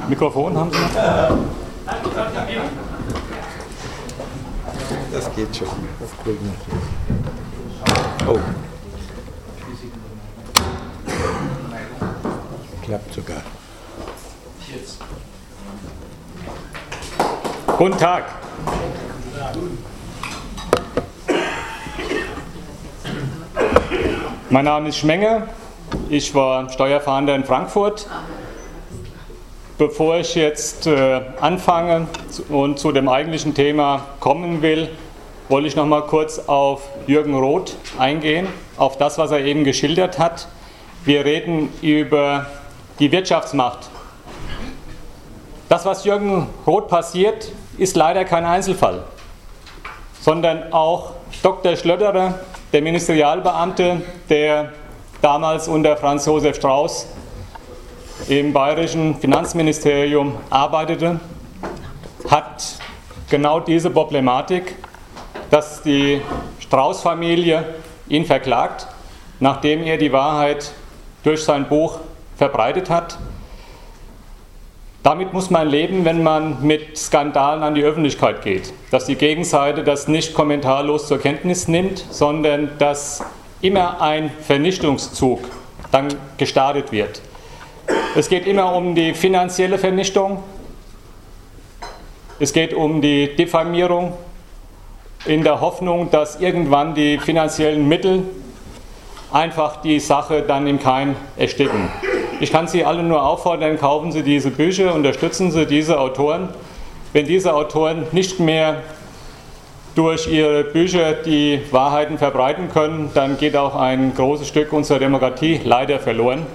Mikrofon haben Sie noch? Das geht schon. Das kriegen wir. Oh. Klappt sogar. Guten Tag. Mein Name ist Schmenger. Ich war Steuerfahnder in Frankfurt. Bevor ich jetzt anfange und zu dem eigentlichen Thema kommen will, wollte ich noch mal kurz auf Jürgen Roth eingehen, auf das, was er eben geschildert hat. Wir reden über die Wirtschaftsmacht. Das, was Jürgen Roth passiert, ist leider kein Einzelfall, sondern auch Dr. Schlötterer, der Ministerialbeamte, der damals unter Franz Josef Strauß im bayerischen Finanzministerium arbeitete, hat genau diese Problematik, dass die Strauß-Familie ihn verklagt, nachdem er die Wahrheit durch sein Buch verbreitet hat. Damit muss man leben, wenn man mit Skandalen an die Öffentlichkeit geht, dass die Gegenseite das nicht kommentarlos zur Kenntnis nimmt, sondern dass immer ein Vernichtungszug dann gestartet wird. Es geht immer um die finanzielle Vernichtung, es geht um die Diffamierung in der Hoffnung, dass irgendwann die finanziellen Mittel einfach die Sache dann im Keim ersticken. Ich kann Sie alle nur auffordern, kaufen Sie diese Bücher, unterstützen Sie diese Autoren. Wenn diese Autoren nicht mehr durch ihre Bücher die Wahrheiten verbreiten können, dann geht auch ein großes Stück unserer Demokratie leider verloren.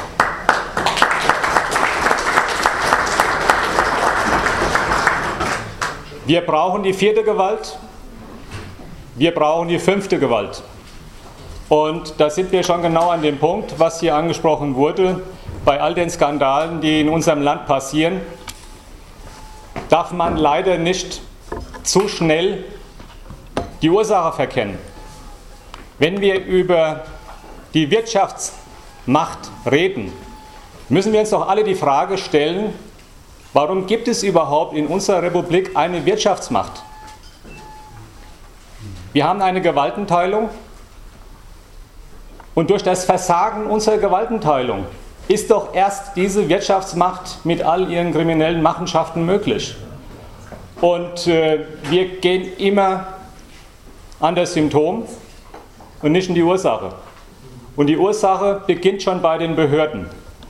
Wir brauchen die vierte Gewalt, wir brauchen die fünfte Gewalt. Und da sind wir schon genau an dem Punkt, was hier angesprochen wurde. Bei all den Skandalen, die in unserem Land passieren, darf man leider nicht zu schnell die Ursache verkennen. Wenn wir über die Wirtschaftsmacht reden, müssen wir uns doch alle die Frage stellen, warum gibt es überhaupt in unserer Republik eine Wirtschaftsmacht? Wir haben eine Gewaltenteilung. Und durch das Versagen unserer Gewaltenteilung ist doch erst diese Wirtschaftsmacht mit all ihren kriminellen Machenschaften möglich. Und wir gehen immer an das Symptom und nicht in die Ursache. Und die Ursache beginnt schon bei den Behörden.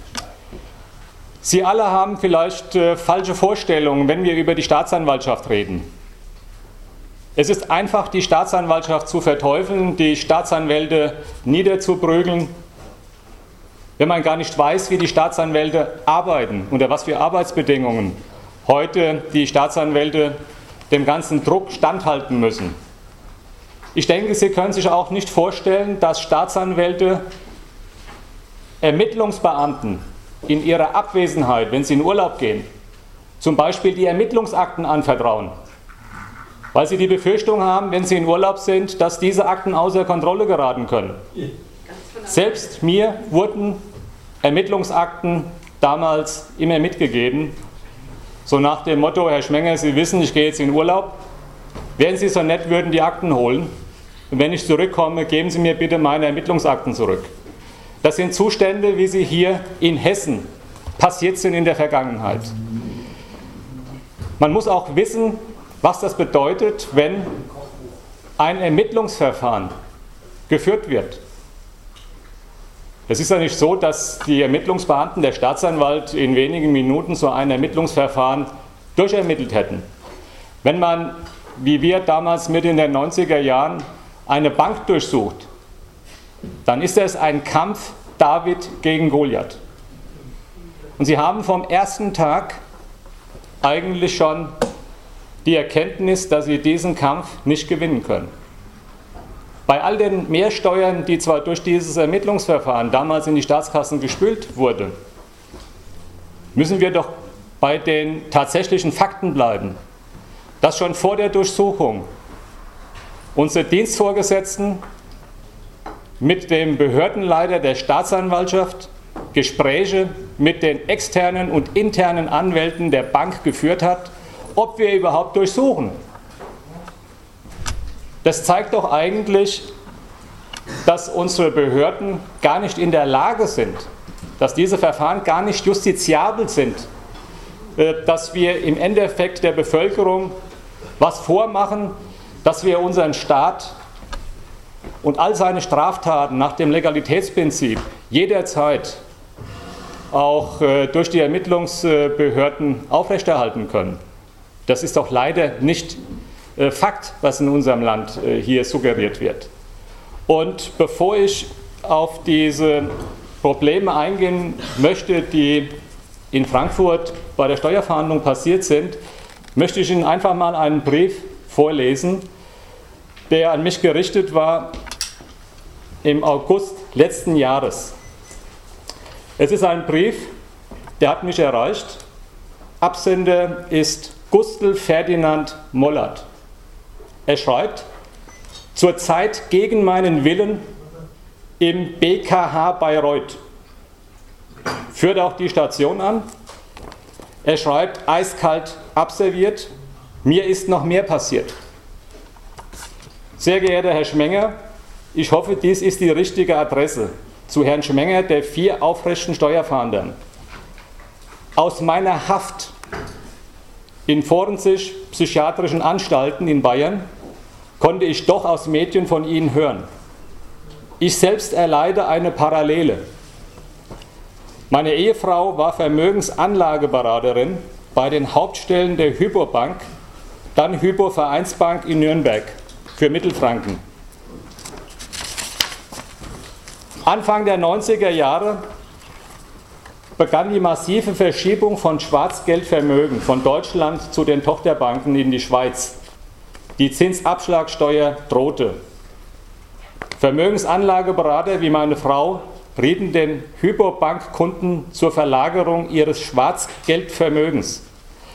Sie alle haben vielleicht falsche Vorstellungen, wenn wir über die Staatsanwaltschaft reden. Es ist einfach, die Staatsanwaltschaft zu verteufeln, die Staatsanwälte niederzuprügeln, wenn man gar nicht weiß, wie die Staatsanwälte arbeiten, unter was für Arbeitsbedingungen heute die Staatsanwälte dem ganzen Druck standhalten müssen. Ich denke, Sie können sich auch nicht vorstellen, dass Staatsanwälte Ermittlungsbeamten in ihrer Abwesenheit, wenn sie in Urlaub gehen, zum Beispiel die Ermittlungsakten anvertrauen. Weil sie die Befürchtung haben, wenn sie in Urlaub sind, dass diese Akten außer Kontrolle geraten können. Selbst mir wurden Ermittlungsakten damals immer mitgegeben, so nach dem Motto: Herr Schmenger, Sie wissen, ich gehe jetzt in Urlaub, wären Sie so nett, würden die Akten holen, und wenn ich zurückkomme, geben Sie mir bitte meine Ermittlungsakten zurück. Das sind Zustände, wie sie hier in Hessen passiert sind in der Vergangenheit. Man muss auch wissen, was das bedeutet, wenn ein Ermittlungsverfahren geführt wird. Es ist ja nicht so, dass die Ermittlungsbeamten, der Staatsanwalt, in wenigen Minuten so ein Ermittlungsverfahren durchermittelt hätten. Wenn man, wie wir damals Mitte in den 90er Jahren, eine Bank durchsucht, dann ist es ein Kampf David gegen Goliath. Und sie haben vom ersten Tag eigentlich schon die Erkenntnis, dass sie diesen Kampf nicht gewinnen können. Bei all den Mehrsteuern, die zwar durch dieses Ermittlungsverfahren damals in die Staatskassen gespült wurden, müssen wir doch bei den tatsächlichen Fakten bleiben, dass schon vor der Durchsuchung unsere Dienstvorgesetzten mit dem Behördenleiter der Staatsanwaltschaft Gespräche mit den externen und internen Anwälten der Bank geführt hat, ob wir überhaupt durchsuchen. Das zeigt doch eigentlich, dass unsere Behörden gar nicht in der Lage sind, dass diese Verfahren gar nicht justiziabel sind, dass wir im Endeffekt der Bevölkerung was vormachen, dass wir unseren Staat und all seine Straftaten nach dem Legalitätsprinzip jederzeit auch durch die Ermittlungsbehörden aufrechterhalten können. Das ist doch leider nicht Fakt, was in unserem Land hier suggeriert wird. Und bevor ich auf diese Probleme eingehen möchte, die in Frankfurt bei der Steuerverhandlung passiert sind, möchte ich Ihnen einfach mal einen Brief vorlesen, der an mich gerichtet war im August letzten Jahres. Es ist ein Brief, der hat mich erreicht. Absender ist Gustl Ferdinand Mollert. Er schreibt: Zurzeit gegen meinen Willen im BKH Bayreuth. Führt auch die Station an. Er schreibt, eiskalt abserviert, mir ist noch mehr passiert. Sehr geehrter Herr Schmenger, ich hoffe, dies ist die richtige Adresse zu Herrn Schmenger, der 4 aufrechten Steuerfahndern. Aus meiner Haft in forensisch-psychiatrischen Anstalten in Bayern konnte ich doch aus Medien von Ihnen hören. Ich selbst erleide eine Parallele. Meine Ehefrau war Vermögensanlageberaterin bei den Hauptstellen der Hypo Bank, dann Hypo Vereinsbank in Nürnberg für Mittelfranken. Anfang der 90er Jahre begann die massive Verschiebung von Schwarzgeldvermögen von Deutschland zu den Tochterbanken in die Schweiz. Die Zinsabschlagssteuer drohte. Vermögensanlageberater wie meine Frau rieten den Hypo-Bank-Kunden zur Verlagerung ihres Schwarzgeldvermögens.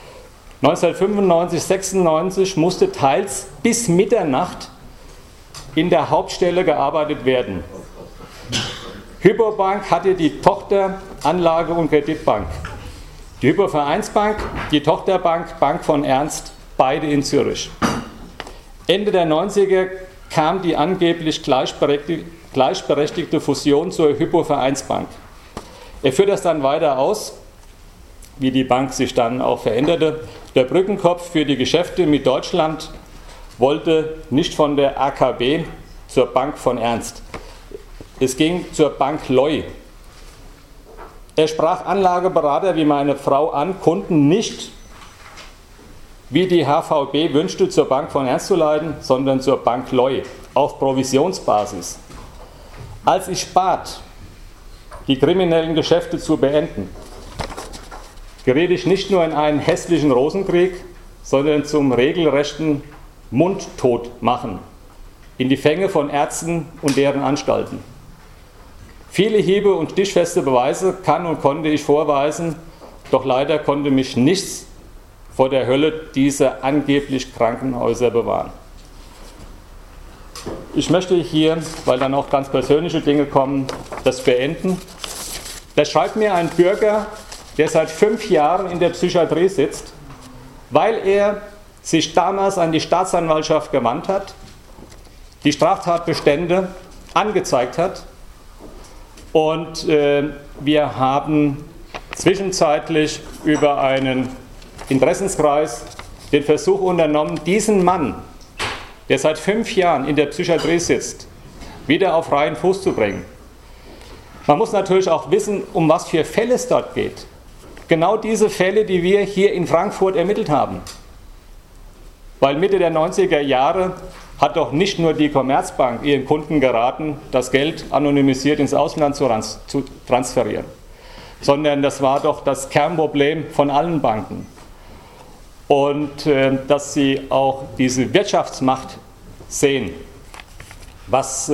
1995/96 musste teils bis Mitternacht in der Hauptstelle gearbeitet werden. Hypo Bank hatte die Tochter Anlage- und Kreditbank. Die Hypo Vereinsbank, die Tochterbank Bank von Ernst, beide in Zürich. Ende der 90er kam die angeblich gleichberechtigte Fusion zur Hypo Vereinsbank. Er führt das dann weiter aus, wie die Bank sich dann auch veränderte. Der Brückenkopf für die Geschäfte mit Deutschland wollte nicht von der AKB zur Bank von Ernst. Es ging zur Bank Leu. Er sprach Anlageberater wie meine Frau an, Kunden nicht, wie die HVB wünschte, zur Bank von Ernst zu leiten, sondern zur Bank Leu, auf Provisionsbasis. Als ich bat, die kriminellen Geschäfte zu beenden, geriet ich nicht nur in einen hässlichen Rosenkrieg, sondern zum regelrechten Mundtotmachen in die Fänge von Ärzten und deren Anstalten. Viele Hiebe und stichfeste Beweise kann und konnte ich vorweisen, doch leider konnte mich nichts vor der Hölle dieser angeblich Krankenhäuser bewahren. Ich möchte hier, weil dann auch ganz persönliche Dinge kommen, das beenden. Da schreibt mir ein Bürger, der seit 5 Jahren in der Psychiatrie sitzt, weil er sich damals an die Staatsanwaltschaft gewandt hat, die Straftatbestände angezeigt hat und wir haben zwischenzeitlich über einen Interessenskreis den Versuch unternommen, diesen Mann, der seit 5 Jahren in der Psychiatrie sitzt, wieder auf freien Fuß zu bringen. Man muss natürlich auch wissen, um was für Fälle es dort geht. Genau diese Fälle, die wir hier in Frankfurt ermittelt haben. Weil Mitte der 90er Jahre hat doch nicht nur die Commerzbank ihren Kunden geraten, das Geld anonymisiert ins Ausland zu transferieren, sondern das war doch das Kernproblem von allen Banken. Und dass sie auch diese Wirtschaftsmacht sehen, was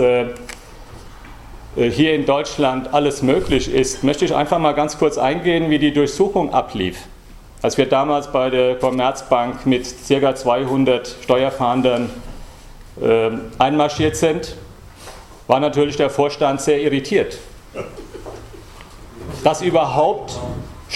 hier in Deutschland alles möglich ist, möchte ich einfach mal ganz kurz eingehen, wie die Durchsuchung ablief. Als wir damals bei der Commerzbank mit ca. 200 Steuerfahndern einmarschiert sind, war natürlich der Vorstand sehr irritiert, dass überhaupt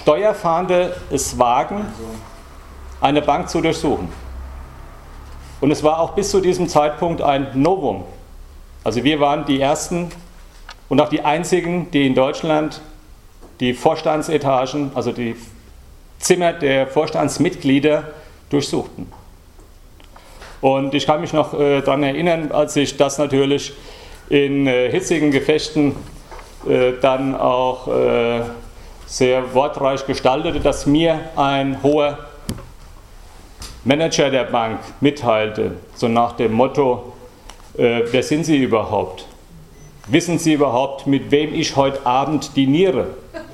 Steuerfahnder es wagen, eine Bank zu durchsuchen. Und es war auch bis zu diesem Zeitpunkt ein Novum. Also wir waren die Ersten und auch die Einzigen, die in Deutschland die Vorstandsetagen, also die Zimmer der Vorstandsmitglieder durchsuchten. Und ich kann mich noch daran erinnern, als ich das natürlich in hitzigen Gefechten dann auch sehr wortreich gestaltete, dass mir ein hoher Manager der Bank mitteilte, so nach dem Motto, wer sind Sie überhaupt? Wissen Sie überhaupt, mit wem ich heute Abend diniere?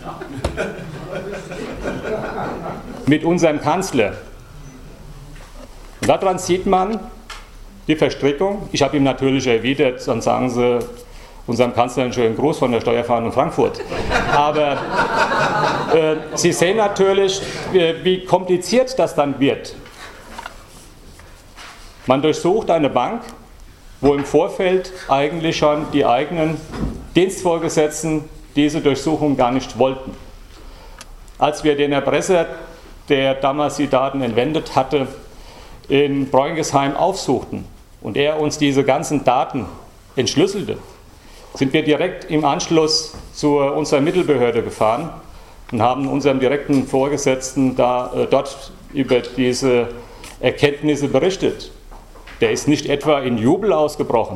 Mit unserem Kanzler. Und daran sieht man die Verstrickung. Ich habe ihm natürlich erwidert, dann sagen Sie unserem Kanzler einen schönen Gruß von der Steuerfahndung Frankfurt. Aber Sie sehen natürlich, wie kompliziert das dann wird. Man durchsucht eine Bank, wo im Vorfeld eigentlich schon die eigenen Dienstvorgesetzten diese Durchsuchung gar nicht wollten. Als wir den Erpresser, der damals die Daten entwendet hatte, in Bräungesheim aufsuchten und er uns diese ganzen Daten entschlüsselte, sind wir direkt im Anschluss zu unserer Mittelbehörde gefahren und haben unserem direkten Vorgesetzten dort über diese Erkenntnisse berichtet. Der ist nicht etwa in Jubel ausgebrochen.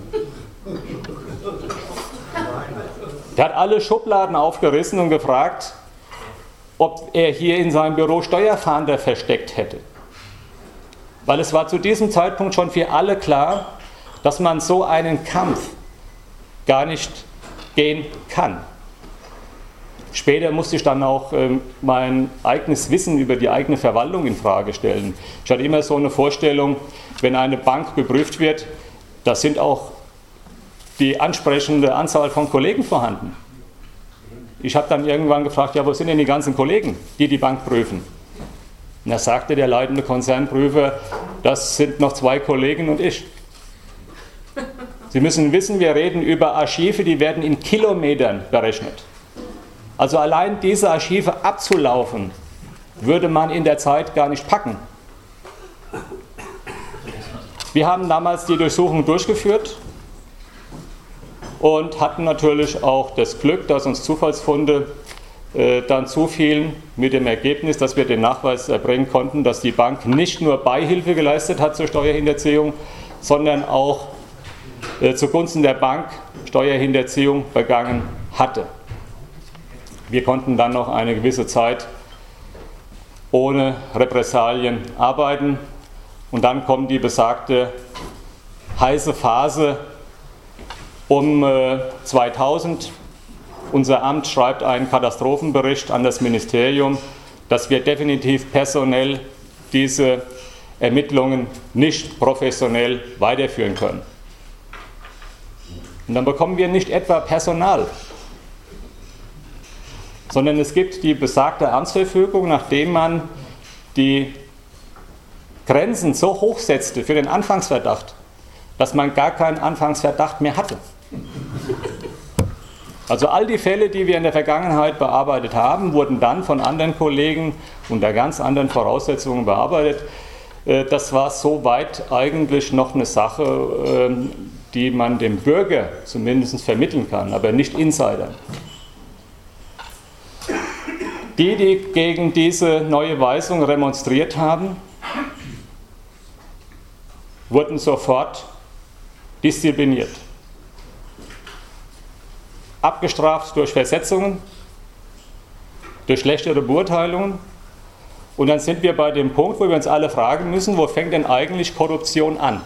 Der hat alle Schubladen aufgerissen und gefragt, ob er hier in seinem Büro Steuerfahnder versteckt hätte. Weil es war zu diesem Zeitpunkt schon für alle klar, dass man so einen Kampf gar nicht gehen kann. Später musste ich dann auch mein eigenes Wissen über die eigene Verwaltung in Frage stellen. Ich hatte immer so eine Vorstellung, wenn eine Bank geprüft wird, da sind auch die ansprechende Anzahl von Kollegen vorhanden. Ich habe dann irgendwann gefragt, ja, wo sind denn die ganzen Kollegen, die die Bank prüfen? Und da sagte der leitende Konzernprüfer, das sind noch 2 Kollegen und ich. Sie müssen wissen, wir reden über Archive, die werden in Kilometern berechnet. Also allein diese Archive abzulaufen, würde man in der Zeit gar nicht packen. Wir haben damals die Durchsuchung durchgeführt und hatten natürlich auch das Glück, dass uns Zufallsfunde dann zufielen mit dem Ergebnis, dass wir den Nachweis erbringen konnten, dass die Bank nicht nur Beihilfe geleistet hat zur Steuerhinterziehung, sondern auch zugunsten der Bank Steuerhinterziehung begangen hatte. Wir konnten dann noch eine gewisse Zeit ohne Repressalien arbeiten und dann kommt die besagte heiße Phase um 2000. Unser Amt schreibt einen Katastrophenbericht an das Ministerium, dass wir definitiv personell diese Ermittlungen nicht professionell weiterführen können. Und dann bekommen wir nicht etwa Personal, sondern es gibt die besagte Amtsverfügung, nachdem man die Grenzen so hoch setzte für den Anfangsverdacht, dass man gar keinen Anfangsverdacht mehr hatte. Also all die Fälle, die wir in der Vergangenheit bearbeitet haben, wurden dann von anderen Kollegen unter ganz anderen Voraussetzungen bearbeitet. Das war soweit eigentlich noch eine Sache, die man dem Bürger zumindest vermitteln kann, aber nicht Insidern. Die gegen diese neue Weisung remonstriert haben, wurden sofort diszipliniert. Abgestraft durch Versetzungen, durch schlechtere Beurteilungen. Und dann sind wir bei dem Punkt, wo wir uns alle fragen müssen, wo fängt denn eigentlich Korruption an?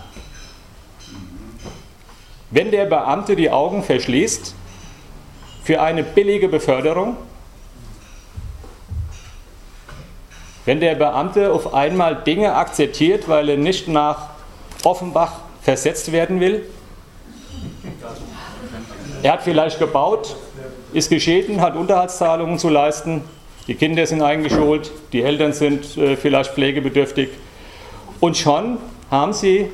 Wenn der Beamte die Augen verschließt für eine billige Beförderung, wenn der Beamte auf einmal Dinge akzeptiert, weil er nicht nach Offenbach versetzt werden will, er hat vielleicht gebaut, ist geschieden, hat Unterhaltszahlungen zu leisten, die Kinder sind eingeschult, die Eltern sind vielleicht pflegebedürftig und schon haben sie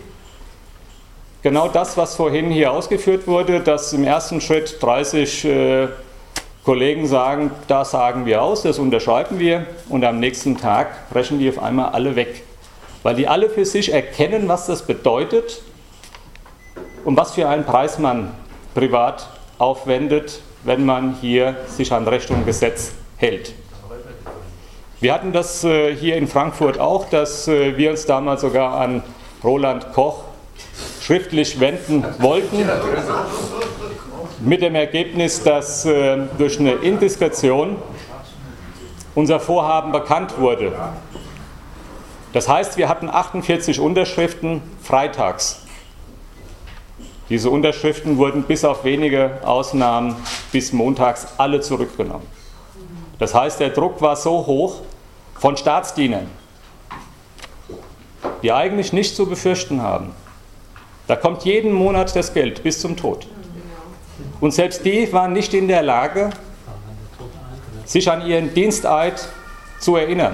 genau das, was vorhin hier ausgeführt wurde, dass im ersten Schritt 30 Kollegen sagen, das sagen wir aus, das unterschreiben wir und am nächsten Tag brechen die auf einmal alle weg. Weil die alle für sich erkennen, was das bedeutet und was für einen Preis man privat aufwendet, wenn man hier sich an Recht und Gesetz hält. Wir hatten das hier in Frankfurt auch, dass wir uns damals sogar an Roland Koch schriftlich wenden wollten, mit dem Ergebnis, dass durch eine Indiskretion unser Vorhaben bekannt wurde. Das heißt, wir hatten 48 Unterschriften freitags. Diese Unterschriften wurden bis auf wenige Ausnahmen bis montags alle zurückgenommen. Das heißt, der Druck war so hoch von Staatsdienern, die eigentlich nichts zu befürchten haben. Da kommt jeden Monat das Geld bis zum Tod. Und selbst die waren nicht in der Lage, sich an ihren Diensteid zu erinnern.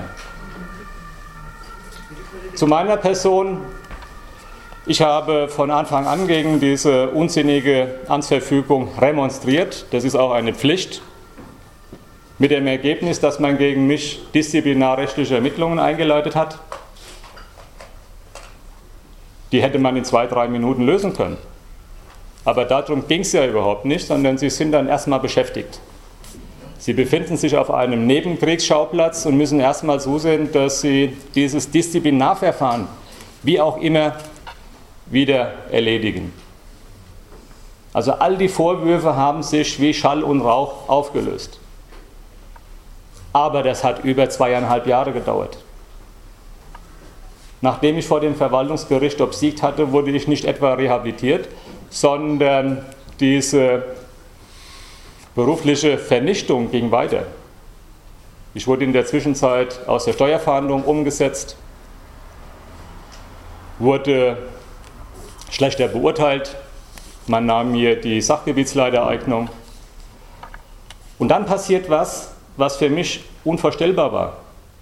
Zu meiner Person: Ich habe von Anfang an gegen diese unsinnige Amtsverfügung remonstriert. Das ist auch eine Pflicht. Mit dem Ergebnis, dass man gegen mich disziplinarrechtliche Ermittlungen eingeleitet hat. Die hätte man in 2-3 Minuten lösen können. Aber darum ging es ja überhaupt nicht, sondern sie sind dann erstmal beschäftigt. Sie befinden sich auf einem Nebenkriegsschauplatz und müssen erstmal zusehen, dass sie dieses Disziplinarverfahren, wie auch immer, wieder erledigen. Also all die Vorwürfe haben sich wie Schall und Rauch aufgelöst. Aber das hat über 2,5 Jahre gedauert. Nachdem ich vor dem Verwaltungsgericht obsiegt hatte, wurde ich nicht etwa rehabilitiert, sondern diese berufliche Vernichtung ging weiter. Ich wurde in der Zwischenzeit aus der Steuerfahndung umgesetzt, wurde schlechter beurteilt, man nahm mir die Sachgebietsleitereignung. Und dann passiert was für mich unvorstellbar war.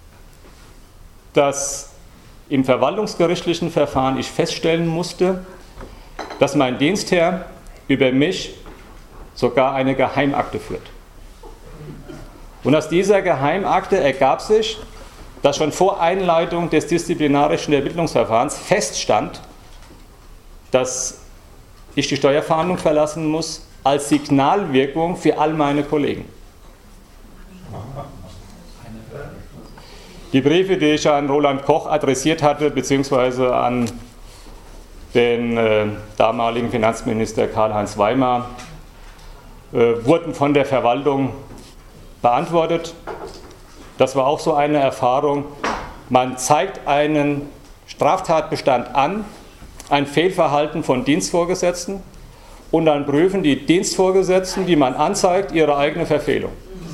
Dass im verwaltungsgerichtlichen Verfahren ich feststellen musste, dass mein Dienstherr über mich sogar eine Geheimakte führt. Und aus dieser Geheimakte ergab sich, dass schon vor Einleitung des disziplinarischen Ermittlungsverfahrens feststand, dass ich die Steuerfahndung verlassen muss, als Signalwirkung für all meine Kollegen. Die Briefe, die ich an Roland Koch adressiert hatte, beziehungsweise an den damaligen Finanzminister Karl-Heinz Weimar, wurden von der Verwaltung beantwortet. Das war auch so eine Erfahrung. Man zeigt einen Straftatbestand an, ein Fehlverhalten von Dienstvorgesetzten, und dann prüfen die Dienstvorgesetzten, die man anzeigt, ihre eigene Verfehlung.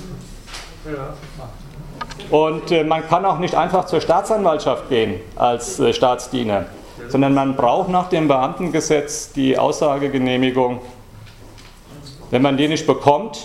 Und man kann auch nicht einfach zur Staatsanwaltschaft gehen als Staatsdiener, sondern man braucht nach dem Beamtengesetz die Aussagegenehmigung. Wenn man die nicht bekommt,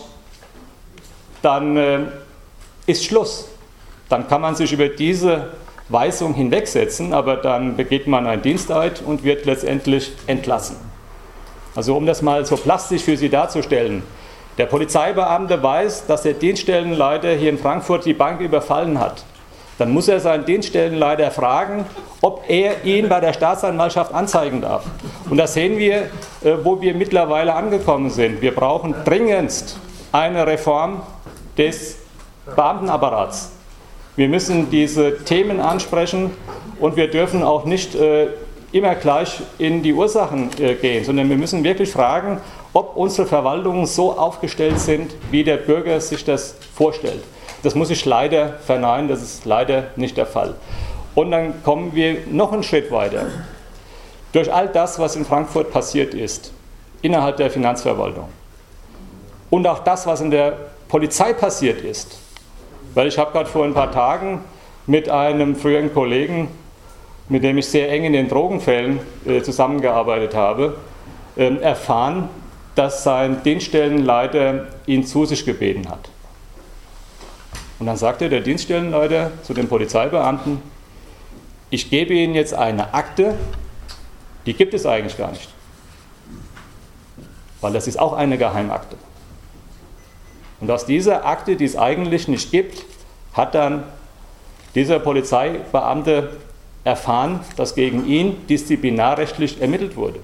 dann ist Schluss. Dann kann man sich über diese Weisung hinwegsetzen, aber dann begeht man einen Diensteid und wird letztendlich entlassen. Also um das mal so plastisch für Sie darzustellen: Der Polizeibeamte weiß, dass der Dienststellenleiter hier in Frankfurt die Bank überfallen hat. Dann muss er seinen Dienststellenleiter fragen, ob er ihn bei der Staatsanwaltschaft anzeigen darf. Und da sehen wir, wo wir mittlerweile angekommen sind. Wir brauchen dringendst eine Reform des Beamtenapparats. Wir müssen diese Themen ansprechen und wir dürfen auch nicht immer gleich in die Ursachen gehen, sondern wir müssen wirklich fragen, ob unsere Verwaltungen so aufgestellt sind, wie der Bürger sich das vorstellt. Das muss ich leider verneinen, das ist leider nicht der Fall. Und dann kommen wir noch einen Schritt weiter. Durch all das, was in Frankfurt passiert ist, innerhalb der Finanzverwaltung, und auch das, was in der Polizei passiert ist, weil ich habe gerade vor ein paar Tagen mit einem früheren Kollegen, mit dem ich sehr eng in den Drogenfällen zusammengearbeitet habe, erfahren, dass sein Dienststellenleiter ihn zu sich gebeten hat. Und dann sagte der Dienststellenleiter zu dem Polizeibeamten: Ich gebe Ihnen jetzt eine Akte, die gibt es eigentlich gar nicht. Weil das ist auch eine Geheimakte. Und aus dieser Akte, die es eigentlich nicht gibt, hat dann dieser Polizeibeamte erfahren, dass gegen ihn disziplinarrechtlich ermittelt wurde.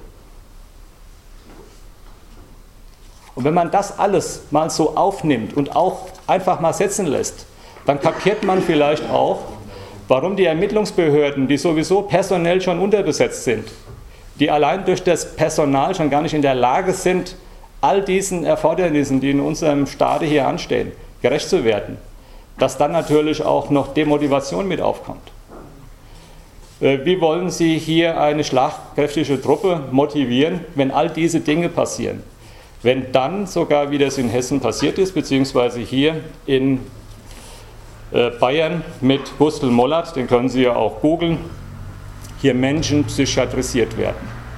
Und wenn man das alles mal so aufnimmt und auch einfach mal setzen lässt, dann kapiert man vielleicht auch, warum die Ermittlungsbehörden, die sowieso personell schon unterbesetzt sind, die allein durch das Personal schon gar nicht in der Lage sind, all diesen Erfordernissen, die in unserem Staate hier anstehen, gerecht zu werden, dass dann natürlich auch noch Demotivation mit aufkommt. Wie wollen Sie hier eine schlagkräftige Truppe motivieren, wenn all diese Dinge passieren? Wenn dann sogar, wie das in Hessen passiert ist, beziehungsweise hier in Bayern mit Gustl Mollert, den können Sie ja auch googeln, hier Menschen psychiatrisiert werden.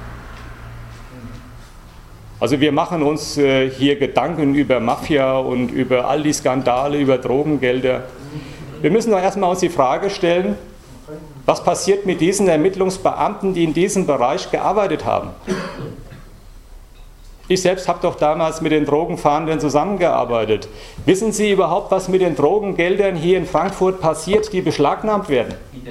Also wir machen uns hier Gedanken über Mafia und über all die Skandale, über Drogengelder. Wir müssen doch erstmal uns die Frage stellen, was passiert mit diesen Ermittlungsbeamten, die in diesem Bereich gearbeitet haben? Ich selbst habe doch damals mit den Drogenfahndern zusammengearbeitet. Wissen Sie überhaupt, was mit den Drogengeldern hier in Frankfurt passiert, die beschlagnahmt werden?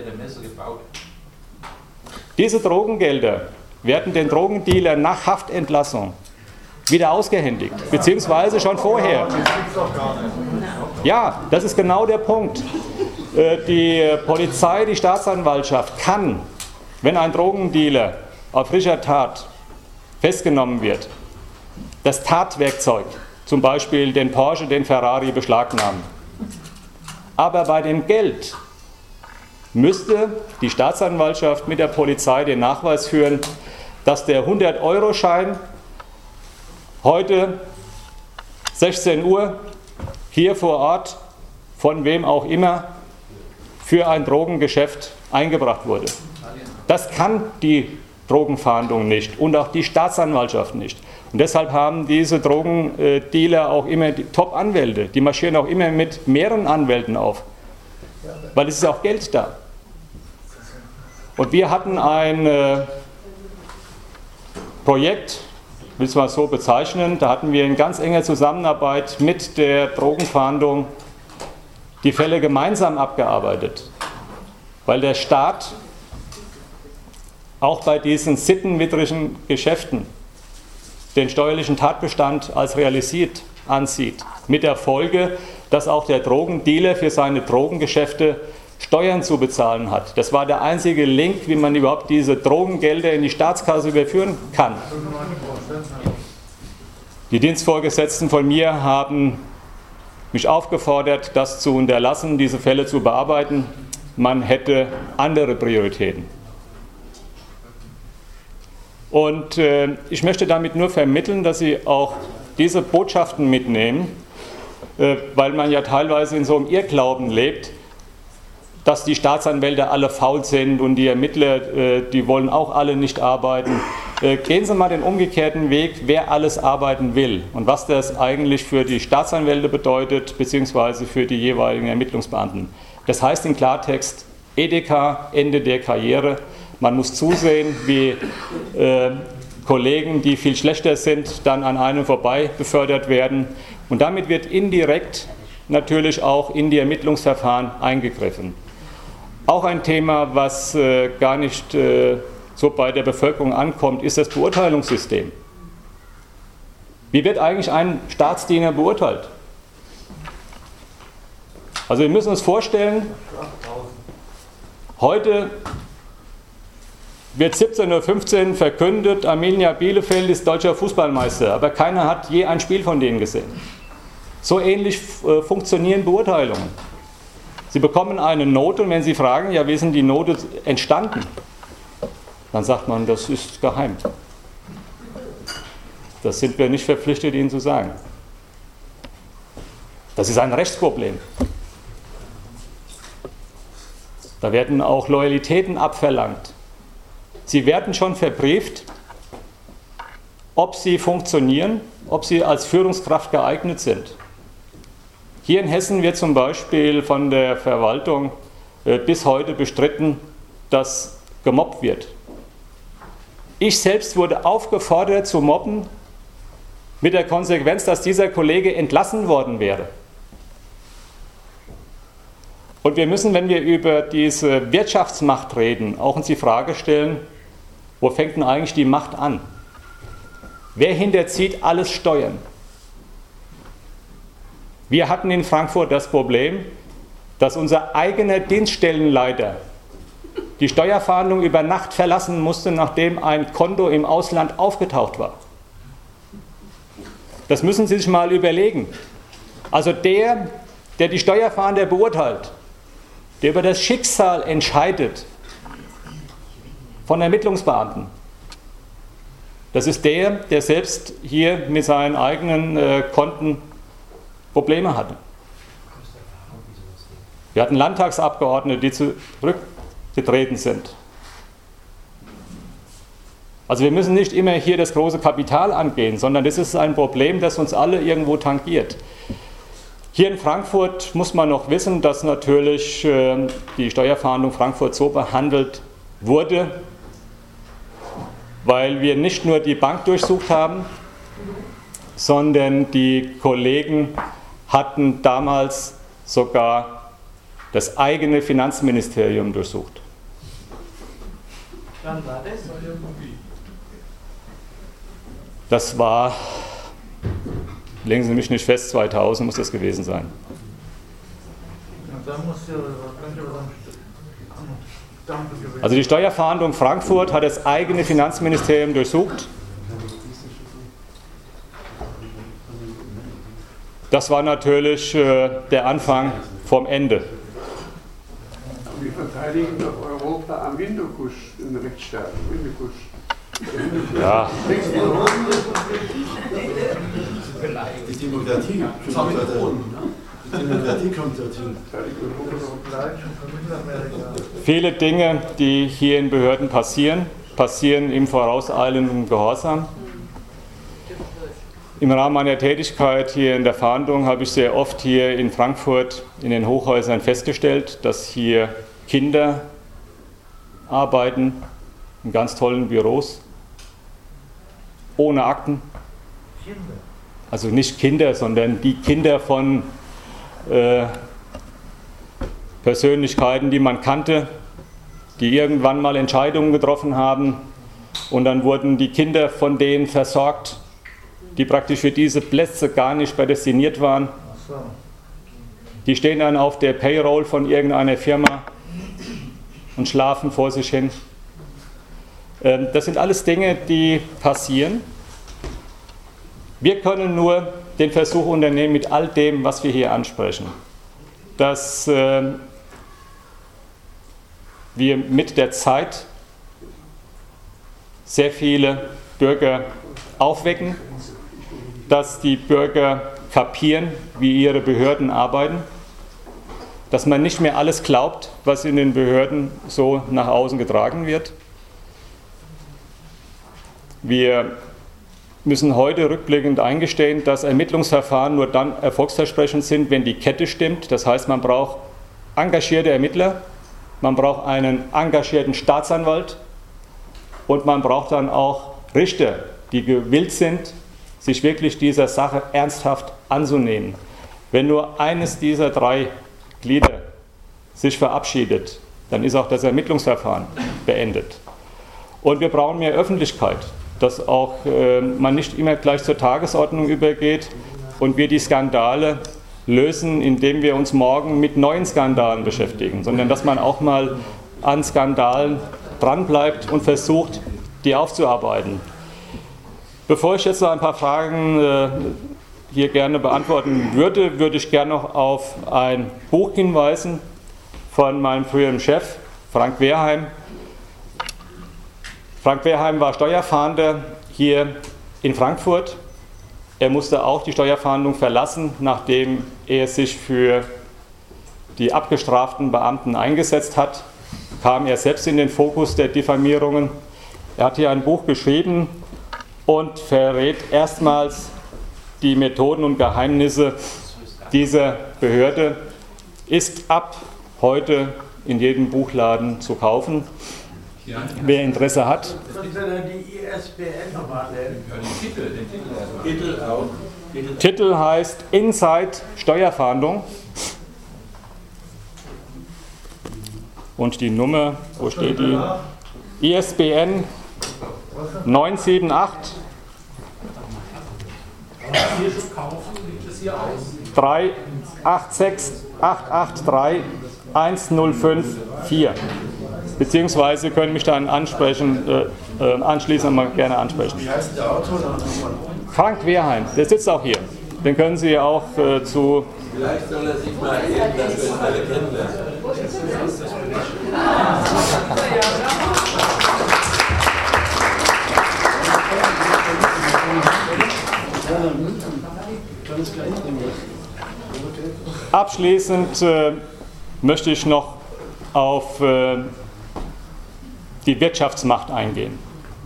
Diese Drogengelder werden den Drogendealern nach Haftentlassung wieder ausgehändigt, beziehungsweise schon vorher. Ja, das ist genau der Punkt. Die Polizei, die Staatsanwaltschaft kann, wenn ein Drogendealer auf frischer Tat festgenommen wird, das Tatwerkzeug, zum Beispiel den Porsche, den Ferrari, beschlagnahmen. Aber bei dem Geld müsste die Staatsanwaltschaft mit der Polizei den Nachweis führen, dass der 100-Euro-Schein heute 16 Uhr hier vor Ort, von wem auch immer, für ein Drogengeschäft eingebracht wurde. Das kann die Drogenfahndung nicht und auch die Staatsanwaltschaft nicht. Und deshalb haben diese Drogendealer auch immer die Top-Anwälte. Die marschieren auch immer mit mehreren Anwälten auf, weil es ist auch Geld da. Und wir hatten ein Projekt, ich will es mal so bezeichnen, da hatten wir in ganz enger Zusammenarbeit mit der Drogenfahndung die Fälle gemeinsam abgearbeitet, weil der Staat auch bei diesen sittenwidrigen Geschäften den steuerlichen Tatbestand als realisiert ansieht. Mit der Folge, dass auch der Drogendealer für seine Drogengeschäfte Steuern zu bezahlen hat. Das war der einzige Link, wie man überhaupt diese Drogengelder in die Staatskasse überführen kann. Die Dienstvorgesetzten von mir haben mich aufgefordert, das zu unterlassen, diese Fälle zu bearbeiten. Man hätte andere Prioritäten. Und ich möchte damit nur vermitteln, dass Sie auch diese Botschaften mitnehmen, weil man ja teilweise in so einem Irrglauben lebt, dass die Staatsanwälte alle faul sind und die Ermittler, die wollen auch alle nicht arbeiten. Gehen Sie mal den umgekehrten Weg, wer alles arbeiten will und was das eigentlich für die Staatsanwälte bedeutet, beziehungsweise für die jeweiligen Ermittlungsbeamten. Das heißt im Klartext, EDK, Ende der Karriere. Man muss zusehen, wie Kollegen, die viel schlechter sind, dann an einem vorbei befördert werden. Und damit wird indirekt natürlich auch in die Ermittlungsverfahren eingegriffen. Auch ein Thema, was gar nicht so bei der Bevölkerung ankommt, ist das Beurteilungssystem. Wie wird eigentlich ein Staatsdiener beurteilt? Also wir müssen uns vorstellen, heute wird 17:15 Uhr verkündet, Arminia Bielefeld ist deutscher Fußballmeister, aber keiner hat je ein Spiel von denen gesehen. So ähnlich funktionieren Beurteilungen. Sie bekommen eine Note und wenn Sie fragen, ja, wie ist denn die Note entstanden? Dann sagt man, das ist geheim. Das sind wir nicht verpflichtet, Ihnen zu sagen. Das ist ein Rechtsproblem. Da werden auch Loyalitäten abverlangt. Sie werden schon verbrieft, ob Sie funktionieren, ob Sie als Führungskraft geeignet sind. Hier in Hessen wird zum Beispiel von der Verwaltung bis heute bestritten, dass gemobbt wird. Ich selbst wurde aufgefordert zu mobben, mit der Konsequenz, dass dieser Kollege entlassen worden wäre. Und wir müssen, wenn wir über diese Wirtschaftsmacht reden, auch uns die Frage stellen, wo fängt denn eigentlich die Macht an? Wer hinterzieht alles Steuern? Wir hatten in Frankfurt das Problem, dass unser eigener Dienststellenleiter die Steuerfahndung über Nacht verlassen musste, nachdem ein Konto im Ausland aufgetaucht war. Das müssen Sie sich mal überlegen. Also der die Steuerfahnder beurteilt, der über das Schicksal entscheidet von Ermittlungsbeamten, das ist der selbst hier mit seinen eigenen Konten Probleme hatte. Wir hatten Landtagsabgeordnete, die zurückgetreten sind. Also wir müssen nicht immer hier das große Kapital angehen, sondern das ist ein Problem, das uns alle irgendwo tangiert. Hier in Frankfurt muss man noch wissen, dass natürlich die Steuerfahndung Frankfurt so behandelt wurde, weil wir nicht nur die Bank durchsucht haben, sondern die Kollegen hatten damals sogar das eigene Finanzministerium durchsucht. Wann war das? Das war, legen Sie mich nicht fest, 2000 muss das gewesen sein. Also die Steuerfahndung Frankfurt hat das eigene Finanzministerium durchsucht. Das war natürlich der Anfang vom Ende. Wir verteidigen doch Europa am Hindukusch, den Rechtsstaat. Ja. Die Demokratie kommt dorthin. Viele Dinge, die hier in Behörden passieren im vorauseilenden Gehorsam. Im Rahmen meiner Tätigkeit hier in der Fahndung habe ich sehr oft hier in Frankfurt in den Hochhäusern festgestellt, dass hier Kinder arbeiten in ganz tollen Büros, ohne Akten. Also nicht Kinder, sondern die Kinder von Persönlichkeiten, die man kannte, die irgendwann mal Entscheidungen getroffen haben und dann wurden die Kinder von denen versorgt, die praktisch für diese Plätze gar nicht prädestiniert waren. Die stehen dann auf der Payroll von irgendeiner Firma und schlafen vor sich hin. Das sind alles Dinge, die passieren. Wir können nur den Versuch unternehmen mit all dem, was wir hier ansprechen, dass wir mit der Zeit sehr viele Bürger aufwecken, dass die Bürger kapieren, wie ihre Behörden arbeiten, dass man nicht mehr alles glaubt, was in den Behörden so nach außen getragen wird. Wir müssen heute rückblickend eingestehen, dass Ermittlungsverfahren nur dann erfolgsversprechend sind, wenn die Kette stimmt. Das heißt, man braucht engagierte Ermittler, man braucht einen engagierten Staatsanwalt und man braucht dann auch Richter, die gewillt sind, sich wirklich dieser Sache ernsthaft anzunehmen. Wenn nur eines dieser drei Glieder sich verabschiedet, dann ist auch das Ermittlungsverfahren beendet. Und wir brauchen mehr Öffentlichkeit, dass auch man nicht immer gleich zur Tagesordnung übergeht und wir die Skandale lösen, indem wir uns morgen mit neuen Skandalen beschäftigen, sondern dass man auch mal an Skandalen dranbleibt und versucht, die aufzuarbeiten. Bevor ich jetzt noch ein paar Fragen hier gerne beantworten würde, würde ich gerne noch auf ein Buch hinweisen von meinem früheren Chef, Frank Wehrheim. Frank Wehrheim war Steuerfahnder hier in Frankfurt. Er musste auch die Steuerfahndung verlassen, nachdem er sich für die abgestraften Beamten eingesetzt hat, kam er selbst in den Fokus der Diffamierungen. Er hat hier ein Buch geschrieben und verrät erstmals die Methoden und Geheimnisse dieser Behörde, ist ab heute in jedem Buchladen zu kaufen. wer Interesse hat. Können Sie denn die ISBN nochmal nennen? Den Titel auch. Titel heißt Inside Steuerfahndung. Und die Nummer, wo steht die? ISBN 978 386 883 1054. Beziehungsweise können mich dann anschließend mal gerne ansprechen. Wie heißt der Autor? Frank Wehrheim, der sitzt auch hier. Den können Sie auch zu... Vielleicht soll er sich mal eben, dass wir ihn alle kennenlernen. Abschließend möchte ich noch auf die Wirtschaftsmacht eingehen.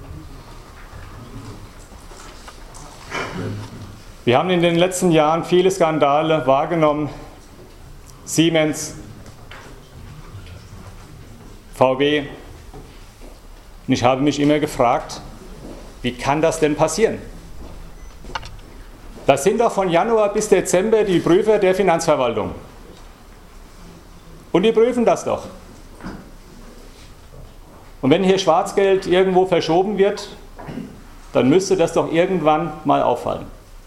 Wir haben in den letzten Jahren viele Skandale wahrgenommen. Siemens, VW. Und ich habe mich immer gefragt, wie kann das denn passieren? Das sind doch von Januar bis Dezember die Prüfer der Finanzverwaltung. Und die prüfen das doch. Und wenn hier Schwarzgeld irgendwo verschoben wird, dann müsste das doch irgendwann mal auffallen.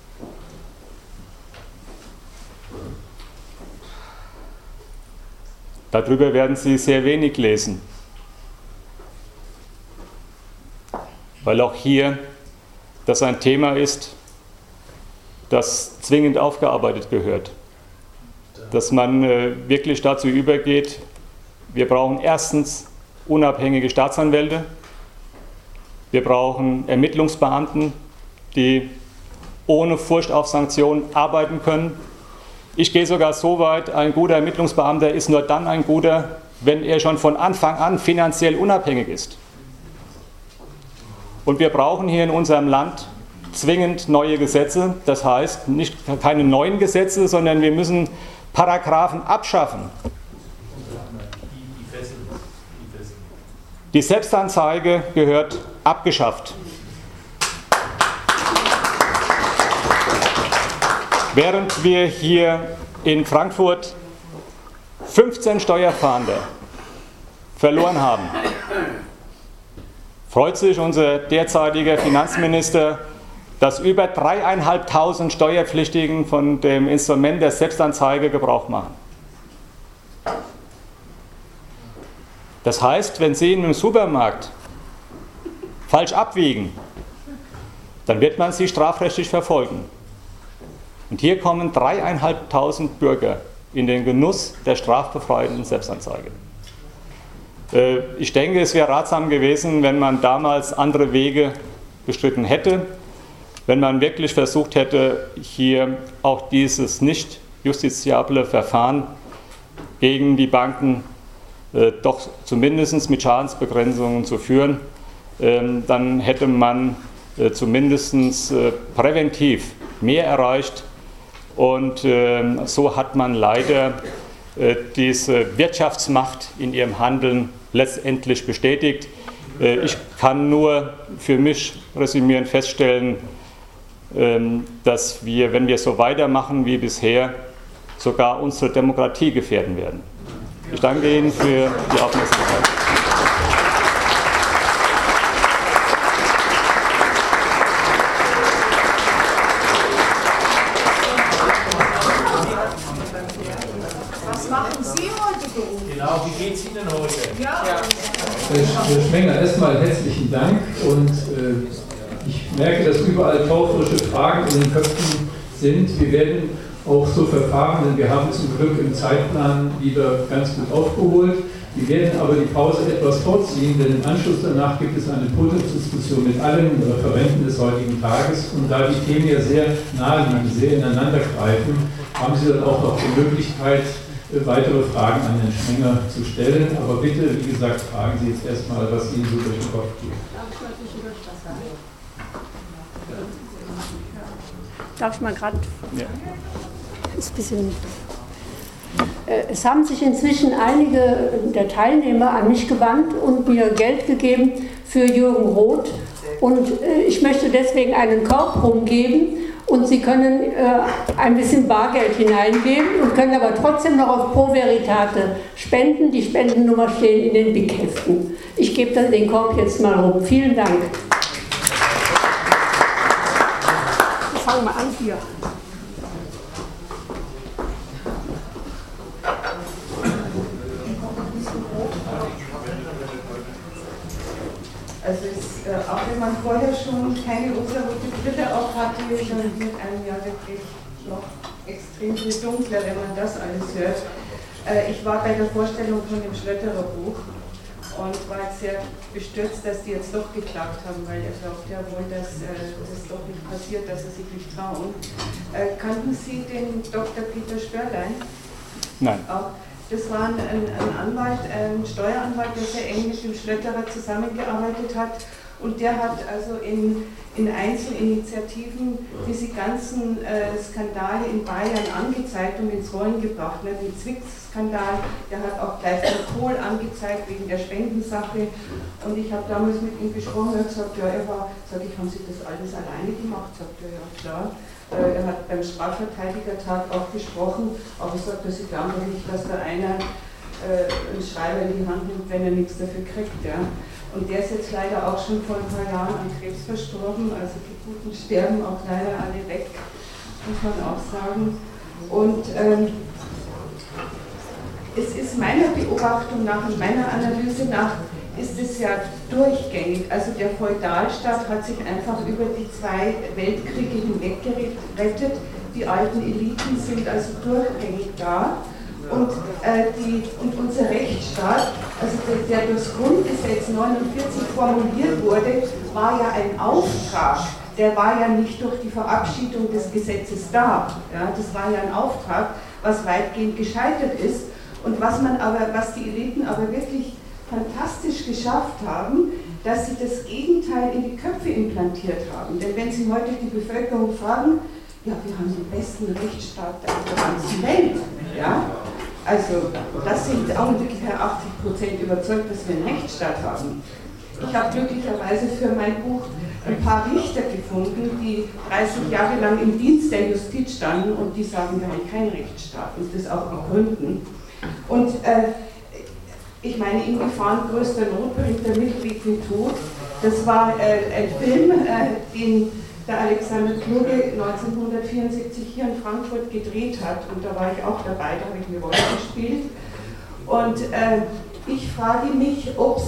Darüber werden Sie sehr wenig lesen, weil auch hier das ein Thema ist, das zwingend aufgearbeitet gehört. Dass man wirklich dazu übergeht, wir brauchen erstens unabhängige Staatsanwälte, wir brauchen Ermittlungsbeamten, die ohne Furcht auf Sanktionen arbeiten können. Ich gehe sogar so weit, ein guter Ermittlungsbeamter ist nur dann ein guter, wenn er schon von Anfang an finanziell unabhängig ist. Und wir brauchen hier in unserem Land zwingend neue Gesetze, das heißt keine neuen Gesetze, sondern wir müssen Paragraphen abschaffen. Die Selbstanzeige gehört abgeschafft. Während wir hier in Frankfurt 15 Steuerfahnder verloren haben, freut sich unser derzeitiger Finanzminister, dass über 3.500 Steuerpflichtigen von dem Instrument der Selbstanzeige Gebrauch machen. Das heißt, wenn Sie in einem Supermarkt falsch abwiegen, dann wird man Sie strafrechtlich verfolgen. Und hier kommen 3.500 Bürger in den Genuss der strafbefreiten Selbstanzeige. Ich denke, es wäre ratsam gewesen, wenn man damals andere Wege bestritten hätte, wenn man wirklich versucht hätte, hier auch dieses nicht justiziable Verfahren gegen die Banken doch zumindest mit Schadensbegrenzungen zu führen, dann hätte man zumindest präventiv mehr erreicht. Und so hat man leider diese Wirtschaftsmacht in ihrem Handeln letztendlich bestätigt. Ich kann nur für mich resümierend feststellen, dass wir, wenn wir so weitermachen wie bisher, sogar unsere Demokratie gefährden werden. Ich danke Ihnen für die Aufmerksamkeit. Was machen Sie heute beruflich? Genau, wie geht es Ihnen heute? Ja. Herr Schmenger, erstmal herzlichen Dank und ich merke, dass überall taufrische Fragen in den Köpfen sind. Wir werden auch so verfahren, denn wir haben zum Glück im Zeitplan wieder ganz gut aufgeholt. Wir werden aber die Pause etwas vorziehen, denn im Anschluss danach gibt es eine Podiumsdiskussion mit allen Referenten des heutigen Tages und da die Themen ja sehr nahe liegen, sehr ineinander greifen, haben Sie dann auch noch die Möglichkeit, weitere Fragen an Herrn Schmenger zu stellen. Aber bitte, wie gesagt, fragen Sie jetzt erstmal, was Ihnen so durch den Kopf geht. Darf ich mal gerade... Ja. Ist ein bisschen... Es haben sich inzwischen einige der Teilnehmer an mich gewandt und mir Geld gegeben für Jürgen Roth. Und ich möchte deswegen einen Korb rumgeben und Sie können ein bisschen Bargeld hineingeben und können aber trotzdem noch auf Pro Veritate spenden. Die Spendennummer stehen in den Big-Heften. Ich gebe den Korb jetzt mal rum. Vielen Dank. Fangen wir an hier. Also auch wenn man vorher schon keine ultrarote Brille auf hatte, dann wird einem ja wirklich noch extrem viel dunkler, wenn man das alles hört. Ich war bei der Vorstellung von dem Schlötterer Buch und war sehr bestürzt, dass die jetzt doch geklagt haben, weil er glaubt ja wohl, dass das doch nicht passiert, dass sie sich nicht trauen. Kannten Sie den Dr. Peter Störlein? Nein. Auch. Das war ein Anwalt, ein Steueranwalt, der sehr eng mit dem Schlötterer zusammengearbeitet hat. Und der hat also in Einzelinitiativen diese ganzen Skandale in Bayern angezeigt und ins Rollen gebracht. Ne? Den Zwicks-Skandal, der hat auch gleich den Kohl angezeigt wegen der Spendensache. Und ich habe damals mit ihm gesprochen und gesagt, ja, sag ich, haben Sie das alles alleine gemacht? Sagt er, ja klar. Er hat beim Strafverteidigertag auch gesprochen, aber ich sagte, Sie glauben doch nicht, dass da einer einen Schreiber in die Hand nimmt, wenn er nichts dafür kriegt. Ja? Und der ist jetzt leider auch schon vor ein paar Jahren an Krebs verstorben, also die Guten sterben auch leider alle weg, muss man auch sagen. Und es ist meiner Beobachtung nach und meiner Analyse nach, ist es ja durchgängig. Also der Feudalstaat hat sich einfach über die 2 Weltkriege hinweg gerettet. Die alten Eliten sind also durchgängig da. Und unser Rechtsstaat, also der durchs Grundgesetz 49 formuliert wurde, war ja ein Auftrag. Der war ja nicht durch die Verabschiedung des Gesetzes da. Ja, das war ja ein Auftrag, was weitgehend gescheitert ist. Und was die Eliten aber wirklich fantastisch geschafft haben, dass sie das Gegenteil in die Köpfe implantiert haben. Denn wenn Sie heute die Bevölkerung fragen, ja, wir haben den besten Rechtsstaat der ganzen Welt. Ja? Also, das sind ungefähr 80% überzeugt, dass wir einen Rechtsstaat haben. Ich habe glücklicherweise für mein Buch ein paar Richter gefunden, die 30 Jahre lang im Dienst der Justiz standen und die sagen, wir haben keinen Rechtsstaat und das auch begründen. Und ich meine, in Gefahren größter Not bringt der Mittelweg den Tod. Das war ein Film, den der Alexander Kluge 1974 hier in Frankfurt gedreht hat. Und da war ich auch dabei, da habe ich eine Rolle gespielt. Und ich frage mich, ob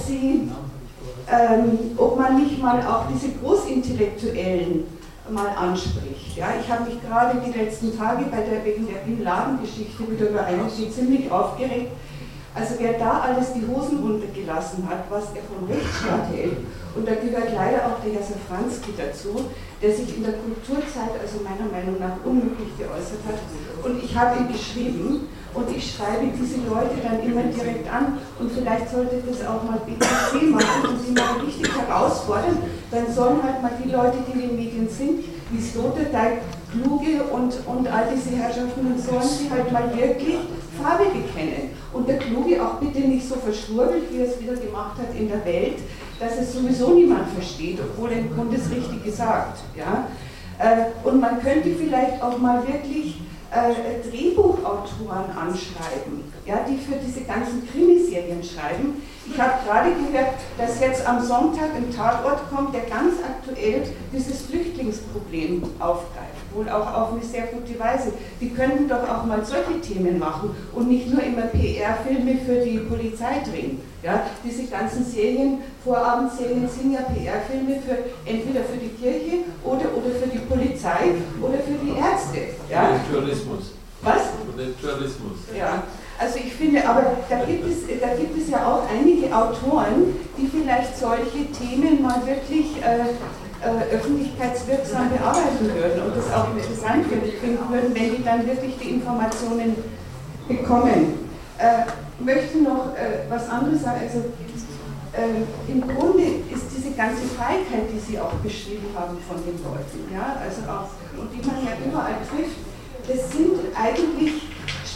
man nicht mal auch diese Großintellektuellen mal anspricht. Ja, ich habe mich gerade die letzten Tage wegen der Bin Laden-Geschichte wieder über einen ziemlich aufgeregt. Also wer da alles die Hosen runtergelassen hat, was er vom Rechtsstaat hält, und da gehört leider auch der Herr Safranski dazu, der sich in der Kulturzeit also meiner Meinung nach unmöglich geäußert hat. Und ich habe ihm geschrieben und ich schreibe diese Leute dann immer direkt an und vielleicht sollte das auch mal BTC machen und sie mal richtig herausfordern, dann sollen halt mal die Leute, die in den Medien sind, wie Sloterdijk, Kluge und all diese Herrschaften, sollen sie halt mal wirklich Farbe bekennen. Und der Kluge auch bitte nicht so verschwurbelt, wie er es wieder gemacht hat in der Welt, dass es sowieso niemand versteht, obwohl er im Grunde es richtig gesagt. Ja? Und man könnte vielleicht auch mal wirklich Drehbuchautoren anschreiben, ja, die für diese ganzen Krimiserien schreiben. Ich habe gerade gehört, dass jetzt am Sonntag ein Tatort kommt, der ganz aktuell dieses Flüchtlingsproblem aufgreift, wohl auch auf eine sehr gute Weise. Die könnten doch auch mal solche Themen machen und nicht nur immer PR-Filme für die Polizei drehen. Ja, diese ganzen Serien, Vorabendserien sind ja PR-Filme entweder für die Kirche oder für die Polizei oder für die Ärzte. Ja. Für den Tourismus. Was? Für den Tourismus. Ja, also ich finde, aber da gibt es ja auch einige Autoren, die vielleicht solche Themen mal wirklich öffentlichkeitswirksam bearbeiten würden und das auch interessant finden würden, wenn die dann wirklich die Informationen bekommen. Ich möchte noch was anderes sagen. Also, im Grunde ist diese ganze Feigheit, die Sie auch beschrieben haben von den Leuten, ja, also auch, und die man ja überall trifft, das sind eigentlich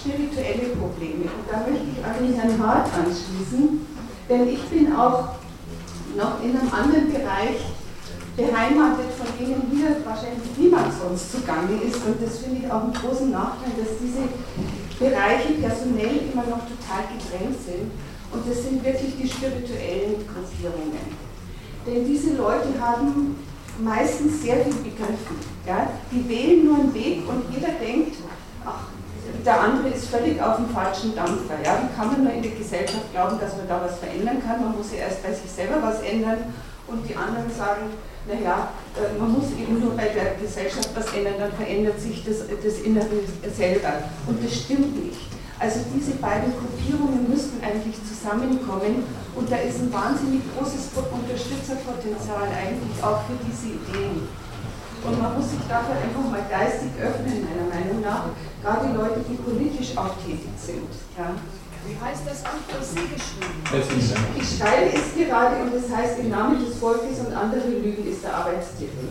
spirituelle Probleme. Und da möchte ich an den Herrn Hart anschließen, denn ich bin auch noch in einem anderen Bereich beheimatet, von denen hier wahrscheinlich niemand sonst zugange ist. Und das finde ich auch einen großen Nachteil, dass diese Bereiche personell immer noch total getrennt sind. Und das sind wirklich die spirituellen Gruppierungen. Denn diese Leute haben meistens sehr viel begriffen. Ja? Die wählen nur einen Weg und jeder denkt, ach, der andere ist völlig auf dem falschen Dampfer. Ja? Wie kann man nur in der Gesellschaft glauben, dass man da was verändern kann? Man muss ja erst bei sich selber was ändern. Und die anderen sagen, naja, man muss eben nur bei der Gesellschaft was ändern, dann verändert sich das Innere selber. Und das stimmt nicht. Also diese beiden Gruppierungen müssten eigentlich zusammenkommen und da ist ein wahnsinnig großes Unterstützerpotenzial eigentlich auch für diese Ideen. Und man muss sich dafür einfach mal geistig öffnen, meiner Meinung nach, gerade Leute, die politisch auch tätig sind. Ja. Wie heißt das Buch, das Sie geschrieben haben? Ich schreibe es gerade und das heißt Im Namen des Volkes und andere Lügen ist der Arbeitstitel.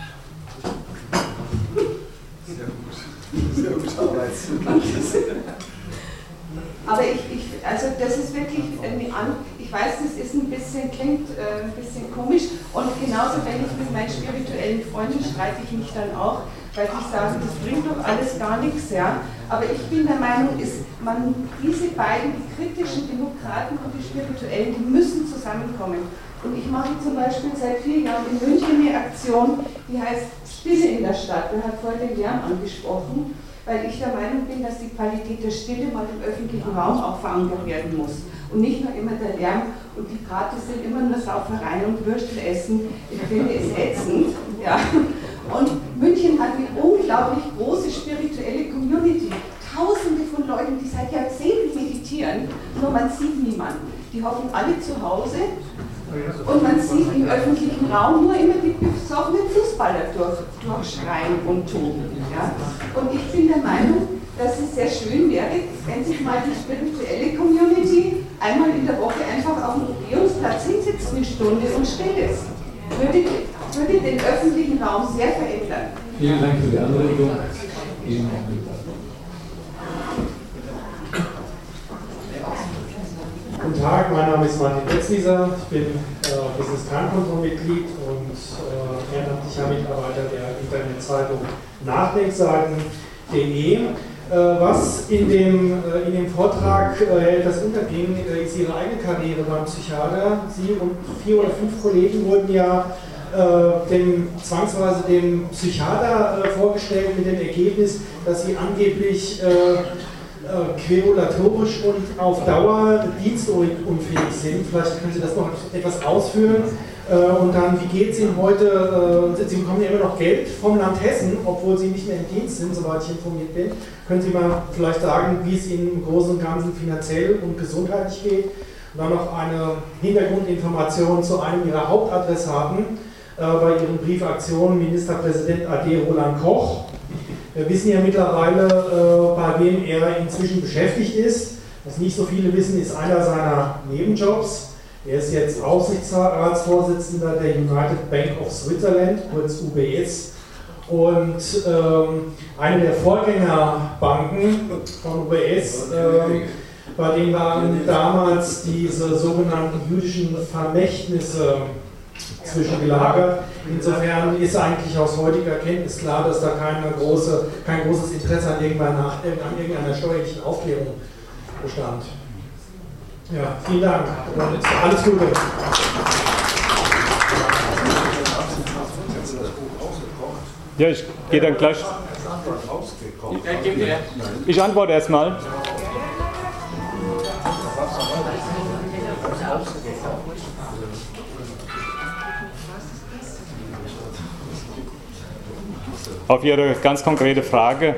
Sehr gut Aber also das ist wirklich, ich weiß, das ist klingt ein bisschen komisch und genauso, wenn ich mit meinen spirituellen Freunden streite ich mich dann auch, weil die sagen, das bringt doch alles gar nichts, ja. Aber ich bin der Meinung, diese beiden, die kritischen Demokraten und die spirituellen, die müssen zusammenkommen. Und ich mache zum Beispiel seit 4 Jahren in München eine Aktion, die heißt Stille in der Stadt. Man hat vorhin den Lärm angesprochen, weil ich der Meinung bin, dass die Qualität der Stille mal im öffentlichen Raum auch verankert werden muss. Und nicht nur immer der Lärm und die Partys sind immer nur Saufereien und Würstel essen. Ich finde es ätzend. Ja. Und München hat eine unglaublich große spirituelle Community. Tausende von Leuten, die seit Jahrzehnten meditieren, nur man sieht niemanden. Die hocken alle zu Hause und man sieht im öffentlichen Raum nur immer die besoffenen Fußballer durchschreien und toben. Ja? Und ich bin der Meinung, dass es sehr schön wäre, wenn sich mal die spirituelle Community einmal in der Woche einfach auf dem Odeonsplatz hinsetzt, eine Stunde und still ist. Würde den öffentlichen Raum sehr verändern. Vielen Dank für die Anregung. Guten Tag, mein Name ist Martin Wetzlieser, ich bin Business-Kernkontrollmitglied und ehrenamtlicher Mitarbeiter der Internetzeitung Nachdenkseiten.de. Was in dem Vortrag etwas unterging, ist Ihre eigene Karriere beim Psychiater. Sie und 4 oder 5 Kollegen wurden ja zwangsweise dem Psychiater vorgestellt mit dem Ergebnis, dass Sie angeblich querulatorisch und auf Dauer dienstunfähig sind. Vielleicht können Sie das noch etwas ausführen. Und dann, wie geht es Ihnen heute? Sie bekommen ja immer noch Geld vom Land Hessen, obwohl Sie nicht mehr im Dienst sind, soweit ich informiert bin. Können Sie mal vielleicht sagen, wie es Ihnen im Großen und Ganzen finanziell und gesundheitlich geht? Und dann noch eine Hintergrundinformation zu einem Ihrer Hauptadressaten bei Ihren Briefaktionen, Ministerpräsident AD Roland Koch. Wir wissen ja mittlerweile, bei wem er inzwischen beschäftigt ist. Was nicht so viele wissen, ist einer seiner Nebenjobs. Er ist jetzt Aufsichtsratsvorsitzender der United Bank of Switzerland, kurz UBS. Und eine der Vorgängerbanken von UBS, bei denen waren damals diese sogenannten jüdischen Vermächtnisse zwischengelagert. Insofern ist eigentlich aus heutiger Kenntnis klar, dass da kein großes Interesse an irgendeiner steuerlichen Aufklärung bestand. Ja, vielen Dank und alles Gute. Ja, ich gehe dann gleich. Ich antworte erstmal. Auf Ihre ganz konkrete Frage.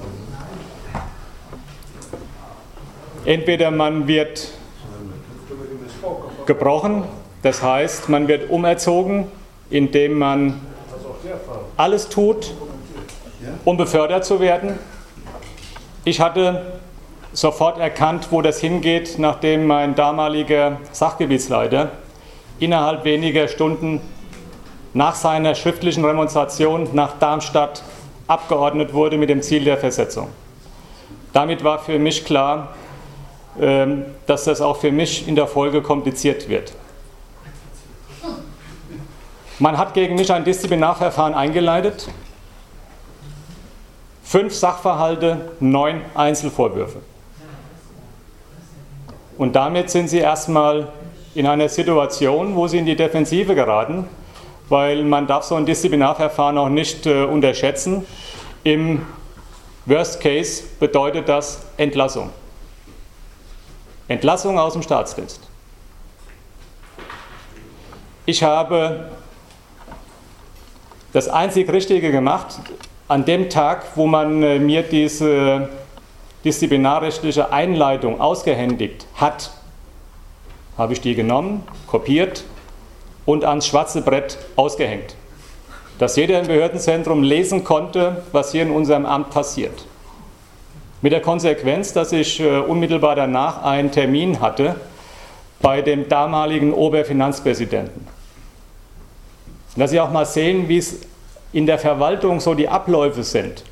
Entweder man wird gebrochen, das heißt, man wird umerzogen, indem man alles tut, um befördert zu werden. Ich hatte sofort erkannt, wo das hingeht, nachdem mein damaliger Sachgebietsleiter innerhalb weniger Stunden nach seiner schriftlichen Remonstration nach Darmstadt abgeordnet wurde mit dem Ziel der Versetzung. Damit war für mich klar, dass das auch für mich in der Folge kompliziert wird. Man hat gegen mich ein Disziplinarverfahren eingeleitet. 5 Sachverhalte, 9 Einzelvorwürfe. Und damit sind Sie erstmal in einer Situation, wo Sie in die Defensive geraten, weil man darf so ein Disziplinarverfahren auch nicht unterschätzen. Im Worst Case bedeutet das Entlassung. Entlassung aus dem Staatsdienst. Ich habe das einzig Richtige gemacht, an dem Tag, wo man mir diese disziplinarrechtliche Einleitung ausgehändigt hat, habe ich die genommen, kopiert und ans schwarze Brett ausgehängt, dass jeder im Behördenzentrum lesen konnte, was hier in unserem Amt passiert. Mit der Konsequenz, dass ich unmittelbar danach einen Termin hatte bei dem damaligen Oberfinanzpräsidenten. Dass Sie auch mal sehen, wie es in der Verwaltung so die Abläufe sind.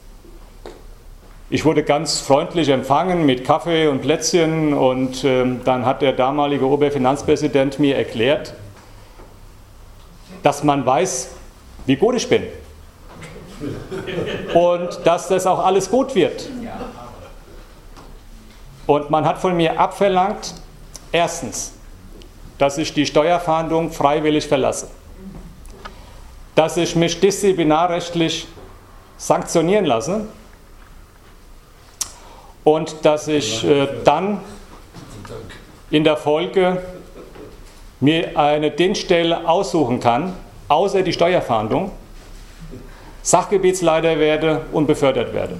Ich wurde ganz freundlich empfangen mit Kaffee und Plätzchen und dann hat der damalige Oberfinanzpräsident mir erklärt, dass man weiß, wie gut ich bin und dass das auch alles gut wird. Und man hat von mir abverlangt, erstens, dass ich die Steuerfahndung freiwillig verlasse, dass ich mich disziplinarrechtlich sanktionieren lasse und dass ich dann in der Folge mir eine Dienststelle aussuchen kann, außer die Steuerfahndung, Sachgebietsleiter werde und befördert werde.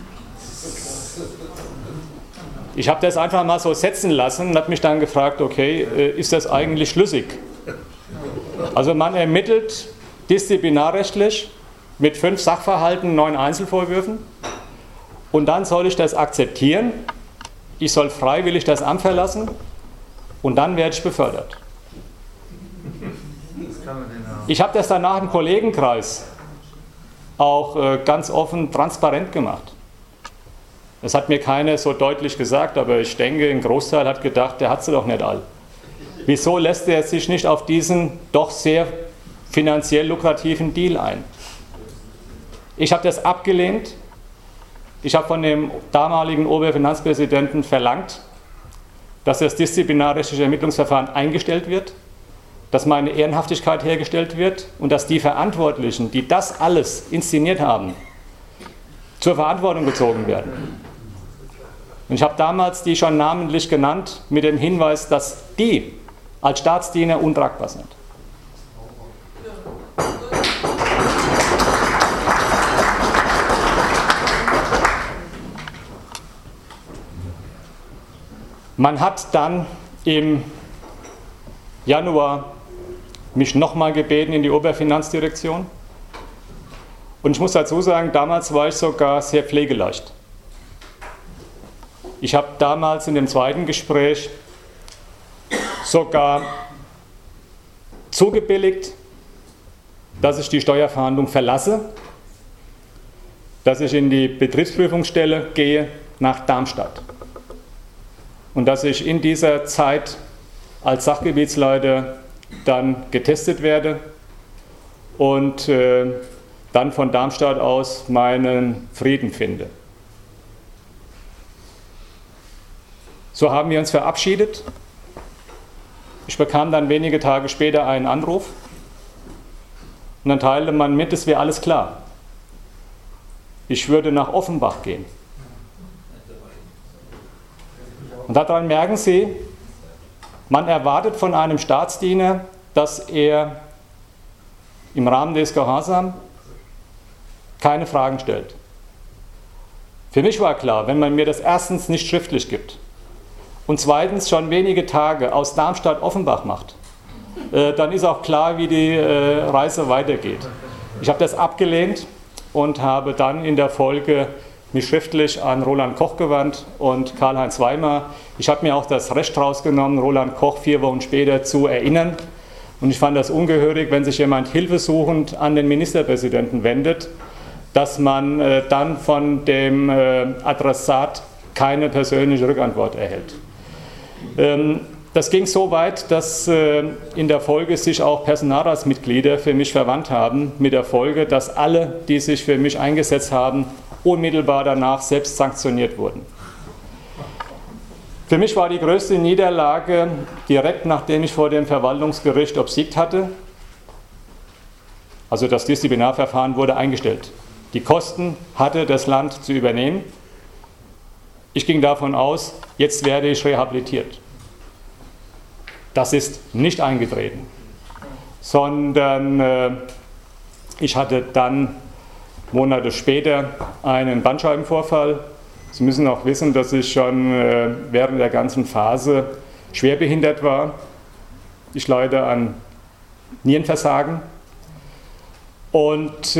Ich habe das einfach mal so setzen lassen und habe mich dann gefragt, okay, ist das eigentlich schlüssig? Also man ermittelt disziplinarrechtlich mit 5 Sachverhalten, 9 Einzelvorwürfen und dann soll ich das akzeptieren, ich soll freiwillig das Amt verlassen und dann werde ich befördert. Ich habe das danach im Kollegenkreis auch ganz offen, transparent gemacht. Das hat mir keiner so deutlich gesagt, aber ich denke, ein Großteil hat gedacht, der hat sie doch nicht all. Wieso lässt er sich nicht auf diesen doch sehr finanziell lukrativen Deal ein? Ich habe das abgelehnt. Ich habe von dem damaligen Oberfinanzpräsidenten verlangt, dass das disziplinarrechtliche Ermittlungsverfahren eingestellt wird, dass meine Ehrenhaftigkeit hergestellt wird und dass die Verantwortlichen, die das alles inszeniert haben, zur Verantwortung gezogen werden. Und ich habe damals die schon namentlich genannt mit dem Hinweis, dass die als Staatsdiener untragbar sind. Man hat dann im Januar mich nochmal gebeten in die Oberfinanzdirektion. Und ich muss dazu sagen, damals war ich sogar sehr pflegeleicht. Ich habe damals in dem zweiten Gespräch sogar zugebilligt, dass ich die Steuerfahndung verlasse, dass ich in die Betriebsprüfungsstelle gehe nach Darmstadt und dass ich in dieser Zeit als Sachgebietsleiter dann getestet werde und dann von Darmstadt aus meinen Frieden finde. So haben wir uns verabschiedet. Ich bekam dann wenige Tage später einen Anruf und dann teilte man mit, es wäre alles klar. Ich würde nach Offenbach gehen. Und daran merken Sie, man erwartet von einem Staatsdiener, dass er im Rahmen des Gehorsams keine Fragen stellt. Für mich war klar, wenn man mir das erstens nicht schriftlich gibt und zweitens schon wenige Tage aus Darmstadt-Offenbach macht, dann ist auch klar, wie die Reise weitergeht. Ich habe das abgelehnt und habe dann in der Folge mich schriftlich an Roland Koch gewandt und Karl-Heinz Weimar. Ich habe mir auch das Recht rausgenommen, Roland Koch 4 Wochen später zu erinnern. Und ich fand das ungehörig, wenn sich jemand hilfesuchend an den Ministerpräsidenten wendet, dass man dann von dem Adressat keine persönliche Rückantwort erhält. Das ging so weit, dass in der Folge sich auch Personalratsmitglieder für mich verwandt haben, mit der Folge, dass alle, die sich für mich eingesetzt haben, unmittelbar danach selbst sanktioniert wurden. Für mich war die größte Niederlage direkt nachdem ich vor dem Verwaltungsgericht obsiegt hatte. Also das Disziplinarverfahren wurde eingestellt. Die Kosten hatte das Land zu übernehmen. Ich ging davon aus, jetzt werde ich rehabilitiert. Das ist nicht eingetreten, sondern ich hatte dann Monate später einen Bandscheibenvorfall. Sie müssen auch wissen, dass ich schon während der ganzen Phase schwerbehindert war. Ich leide an Nierenversagen. Und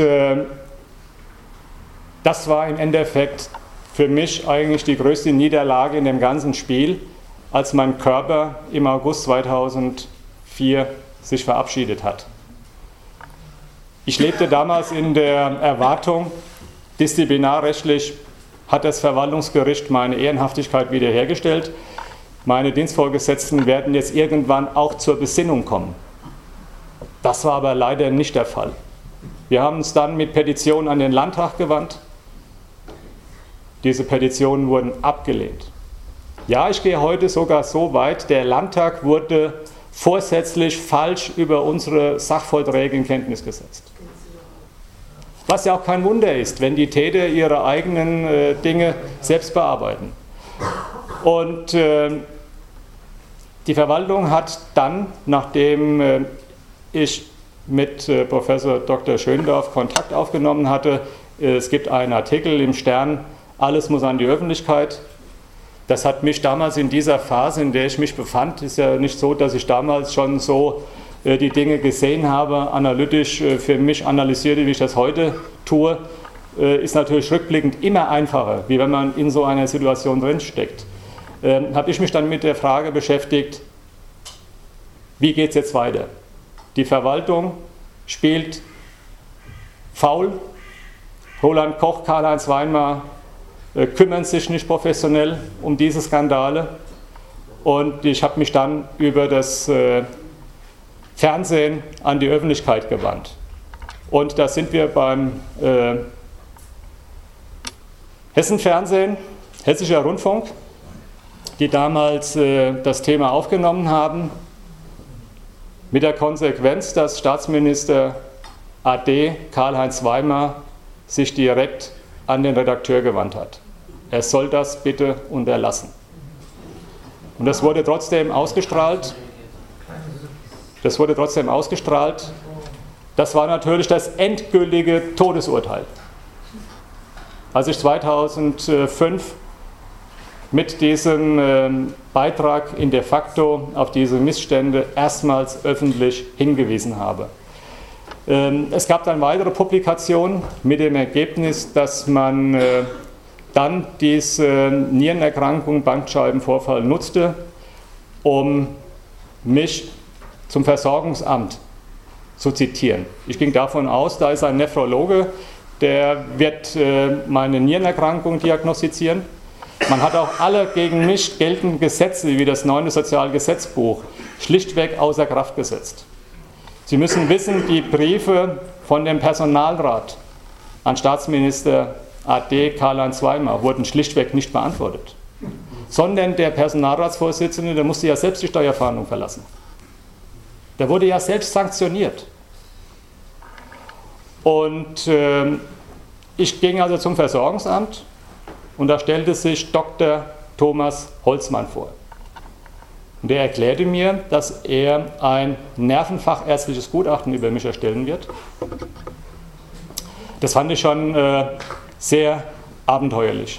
das war im Endeffekt für mich eigentlich die größte Niederlage in dem ganzen Spiel, als mein Körper im August 2004 sich verabschiedet hat. Ich lebte damals in der Erwartung, disziplinarrechtlich hat das Verwaltungsgericht meine Ehrenhaftigkeit wiederhergestellt. Meine Dienstvorgesetzten werden jetzt irgendwann auch zur Besinnung kommen. Das war aber leider nicht der Fall. Wir haben uns dann mit Petitionen an den Landtag gewandt. Diese Petitionen wurden abgelehnt. Ja, ich gehe heute sogar so weit, der Landtag wurde vorsätzlich falsch über unsere Sachvorträge in Kenntnis gesetzt. Was ja auch kein Wunder ist, wenn die Täter ihre eigenen Dinge selbst bearbeiten. Und die Verwaltung hat dann, nachdem ich mit Professor Dr. Schöndorf Kontakt aufgenommen hatte, es gibt einen Artikel im Stern, alles muss an die Öffentlichkeit. Das hat mich damals in dieser Phase, in der ich mich befand, ist ja nicht so, dass ich damals schon so die Dinge gesehen habe, analytisch für mich analysierte, wie ich das heute tue, ist natürlich rückblickend immer einfacher, wie wenn man in so einer Situation drinsteckt. Habe ich mich dann mit der Frage beschäftigt, wie geht es jetzt weiter? Die Verwaltung spielt faul, Roland Koch, Karl-Heinz Weinmar kümmern sich nicht professionell um diese Skandale und ich habe mich dann über das Fernsehen an die Öffentlichkeit gewandt. Und da sind wir beim Hessenfernsehen, Hessischer Rundfunk, die damals das Thema aufgenommen haben, mit der Konsequenz, dass Staatsminister AD Karl-Heinz Weinmar sich direkt an den Redakteur gewandt hat. Er soll das bitte unterlassen. Und das wurde trotzdem ausgestrahlt. Das war natürlich das endgültige Todesurteil. Als ich 2005 mit diesem Beitrag in de facto auf diese Missstände erstmals öffentlich hingewiesen habe. Es gab dann weitere Publikationen mit dem Ergebnis, dass man dann diese Nierenerkrankung, Bandscheibenvorfall nutzte, um mich zum Versorgungsamt zu zitieren. Ich ging davon aus, da ist ein Nephrologe, der wird meine Nierenerkrankung diagnostizieren. Man hat auch alle gegen mich geltenden Gesetze, wie das 9. Sozialgesetzbuch, schlichtweg außer Kraft gesetzt. Sie müssen wissen, die Briefe von dem Personalrat an Staatsminister AD Karl-Heinz Weinmar wurden schlichtweg nicht beantwortet, sondern der Personalratsvorsitzende, der musste ja selbst die Steuerfahndung verlassen. Der wurde ja selbst sanktioniert. Und ich ging also zum Versorgungsamt und da stellte sich Dr. Thomas Holzmann vor. Und der erklärte mir, dass er ein nervenfachärztliches Gutachten über mich erstellen wird. Das fand ich schon sehr abenteuerlich.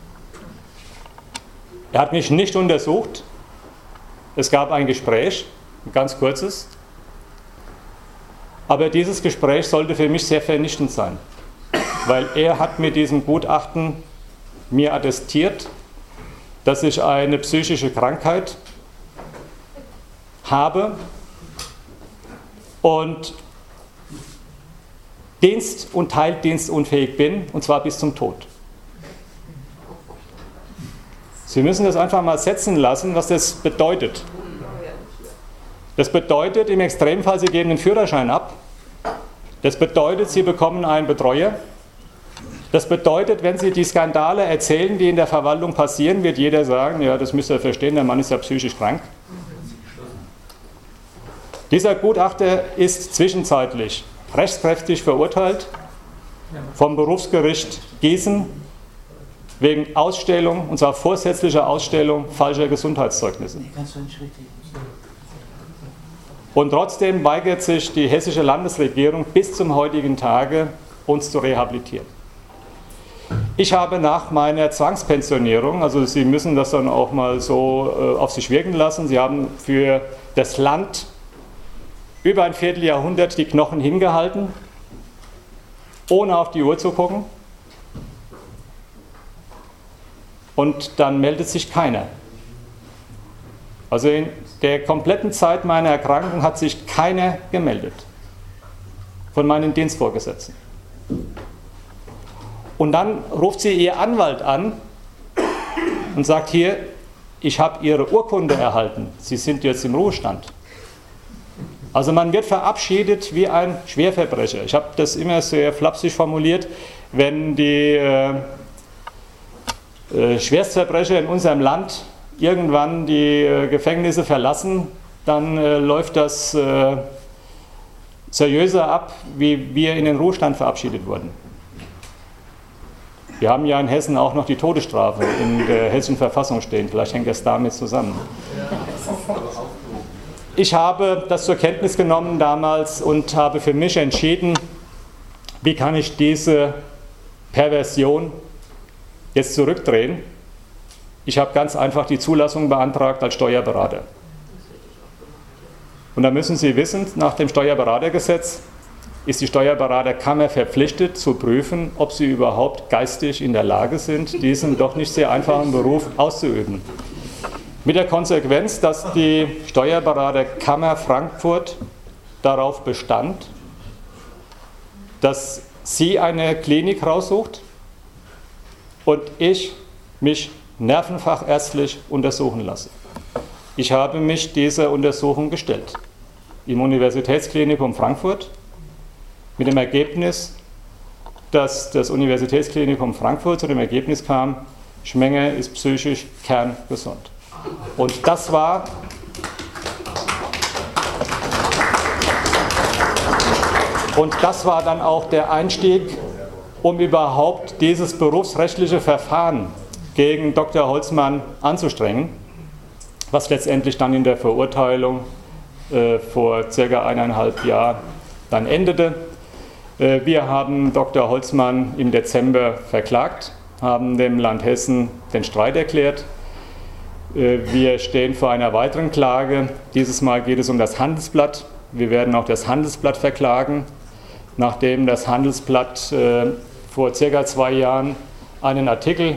Er hat mich nicht untersucht. Es gab ein Gespräch, ein ganz kurzes. Aber dieses Gespräch sollte für mich sehr vernichtend sein, weil er hat mit diesem Gutachten mir attestiert, dass ich eine psychische Krankheit habe und dienst- und teildienstunfähig bin, und zwar bis zum Tod. Sie müssen das einfach mal setzen lassen, was das bedeutet. Das bedeutet im Extremfall, Sie geben den Führerschein ab. Das bedeutet, Sie bekommen einen Betreuer. Das bedeutet, wenn Sie die Skandale erzählen, die in der Verwaltung passieren, wird jeder sagen, ja, das müsst ihr verstehen, der Mann ist ja psychisch krank. Dieser Gutachter ist zwischenzeitlich rechtskräftig verurteilt vom Berufsgericht Gießen wegen Ausstellung, und zwar vorsätzlicher Ausstellung falscher Gesundheitszeugnisse. Und trotzdem weigert sich die hessische Landesregierung bis zum heutigen Tage, uns zu rehabilitieren. Ich habe nach meiner Zwangspensionierung, also Sie müssen das dann auch mal so auf sich wirken lassen, Sie haben für das Land über ein Vierteljahrhundert die Knochen hingehalten, ohne auf die Uhr zu gucken. Und dann meldet sich keiner. Also in der kompletten Zeit meiner Erkrankung hat sich keiner gemeldet von meinen Dienstvorgesetzten. Und dann ruft sie ihr Anwalt an und sagt, hier, ich habe Ihre Urkunde erhalten, Sie sind jetzt im Ruhestand. Also man wird verabschiedet wie ein Schwerverbrecher. Ich habe das immer sehr flapsig formuliert, wenn die Schwerstverbrecher in unserem Land irgendwann die Gefängnisse verlassen, dann läuft das seriöser ab, wie wir in den Ruhestand verabschiedet wurden. Wir haben ja in Hessen auch noch die Todesstrafe in der hessischen Verfassung stehen. Vielleicht hängt das damit zusammen. Ich habe das zur Kenntnis genommen damals und habe für mich entschieden, wie kann ich diese Perversion jetzt zurückdrehen. Ich habe ganz einfach die Zulassung beantragt als Steuerberater. Und da müssen Sie wissen, nach dem Steuerberatergesetz ist die Steuerberaterkammer verpflichtet zu prüfen, ob sie überhaupt geistig in der Lage sind, diesen doch nicht sehr einfachen Beruf auszuüben. Mit der Konsequenz, dass die Steuerberaterkammer Frankfurt darauf bestand, dass sie eine Klinik raussucht und ich mich nervenfachärztlich untersuchen lasse. Ich habe mich dieser Untersuchung gestellt im Universitätsklinikum Frankfurt mit dem Ergebnis, dass das Universitätsklinikum Frankfurt zu dem Ergebnis kam, Schmenger ist psychisch kerngesund. Und das war dann auch der Einstieg, um überhaupt dieses berufsrechtliche Verfahren gegen Dr. Holzmann anzustrengen, was letztendlich dann in der Verurteilung vor ca. 1,5 Jahren dann endete. Wir haben Dr. Holzmann im Dezember verklagt, haben dem Land Hessen den Streit erklärt. Wir stehen vor einer weiteren Klage. Dieses Mal geht es um das Handelsblatt. Wir werden auch das Handelsblatt verklagen, nachdem das Handelsblatt vor ca. 2 Jahren einen Artikel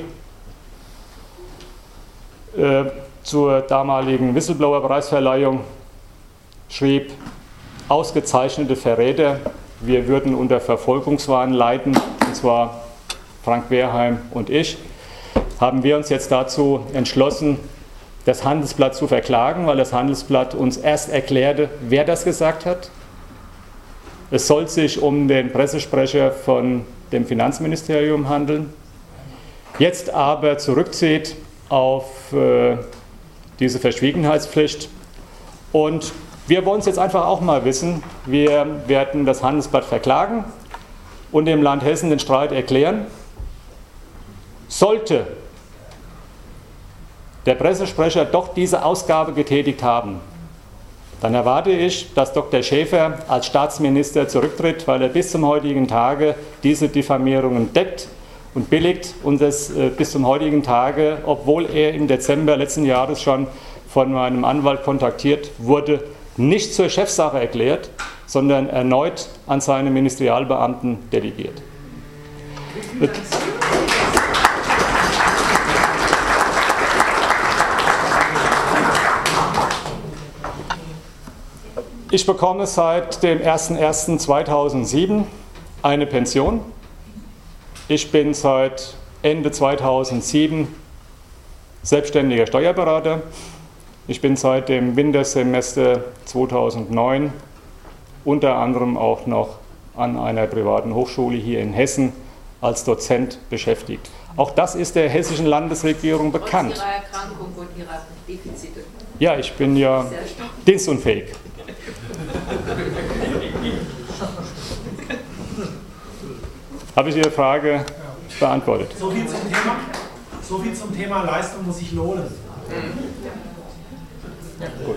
zur damaligen Whistleblower-Preisverleihung schrieb, ausgezeichnete Verräter. Wir würden unter Verfolgungswahn leiden, und zwar Frank Wehrheim und ich. Haben wir uns jetzt dazu entschlossen, das Handelsblatt zu verklagen, weil das Handelsblatt uns erst erklärte, wer das gesagt hat. Es soll sich um den Pressesprecher von dem Finanzministerium handeln, jetzt aber zurückzieht auf diese Verschwiegenheitspflicht. Und wir wollen es jetzt einfach auch mal wissen. Wir werden das Handelsblatt verklagen und dem Land Hessen den Streit erklären. Sollte der Pressesprecher doch diese Ausgabe getätigt haben, dann erwarte ich, dass Dr. Schäfer als Staatsminister zurücktritt, weil er bis zum heutigen Tage diese Diffamierungen deckt und billigt und es bis zum heutigen Tage, obwohl er im Dezember letzten Jahres schon von meinem Anwalt kontaktiert wurde, nicht zur Chefsache erklärt, sondern erneut an seine Ministerialbeamten delegiert. Ich bekomme seit dem 01.01.2007 eine Pension. Ich bin seit Ende 2007 selbstständiger Steuerberater. Ich bin seit dem Wintersemester 2009 unter anderem auch noch an einer privaten Hochschule hier in Hessen als Dozent beschäftigt. Auch das ist der hessischen Landesregierung bekannt. Trotz Ihrer Erkrankung und Ihrer Defizite. Ja, ich bin ja dienstunfähig. Habe ich Ihre Frage beantwortet? So viel zum Thema Leistung muss sich lohnen. Gut.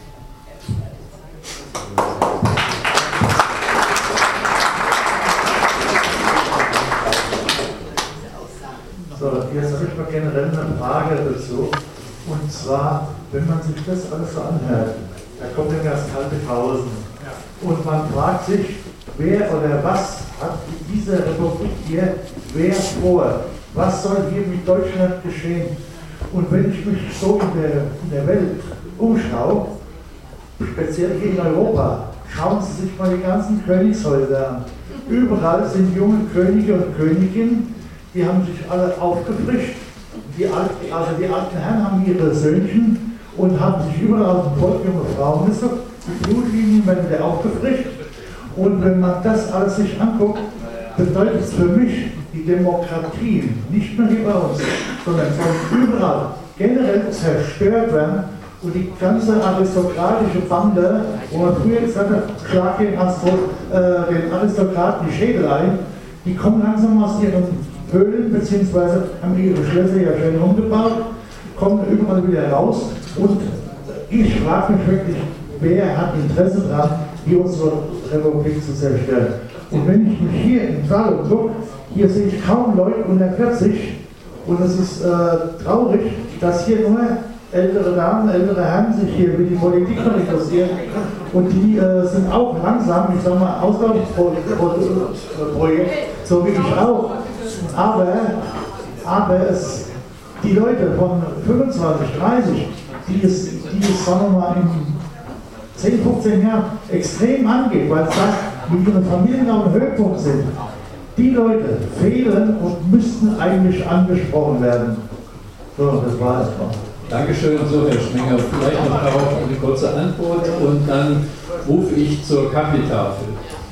So, jetzt habe ich mal generell eine Frage dazu. Und zwar, wenn man sich das alles so anhört, da kommt ja das kalte Grausen. Und man fragt sich, wer oder was hat in dieser Republik hier, wer vor? Was soll hier mit Deutschland geschehen? Und wenn ich mich so in der Welt umschaue, speziell hier in Europa, schauen Sie sich mal die ganzen Königshäuser an. Überall sind junge Könige und Königinnen, die haben sich alle aufgefrischt. Die alten Herren haben ihre Söhnchen und haben sich überall aus dem Volk junge Frauen gesucht. Die Blutlinien werden wieder aufgefrischt. Und wenn man das alles sich anguckt, bedeutet es für mich, die Demokratie, nicht nur hier bei uns, sondern von überall generell zerstört werden und die ganze aristokratische Bande, wo man früher gesagt hat, schlag den Aristokraten die Schädel ein, die kommen langsam aus ihren Höhlen, beziehungsweise haben ihre Schlösser ja schön umgebaut, kommen überall wieder raus und ich frage mich wirklich, wer hat Interesse daran, hier unsere Republik zu zerstören. Und wenn ich mich hier im Saal gucke, hier sehe ich kaum Leute unter 40 und es ist traurig, dass hier nur ältere Damen, ältere Herren sich hier für die Politik interessieren und die sind auch langsam, ich sage mal, Auslaufprojekt, so wie ich auch. Aber die Leute von 25, 30, die es sagen wir mal, in 10, 15 Jahren extrem angeht, weil es sagt, mit ihren Familien auf dem Höhepunkt sind, die Leute fehlen und müssten eigentlich angesprochen werden. So, das war es noch. Dankeschön, so Herr Schmenger. Vielleicht noch darauf eine kurze Antwort und dann rufe ich zur Kaffeetafel.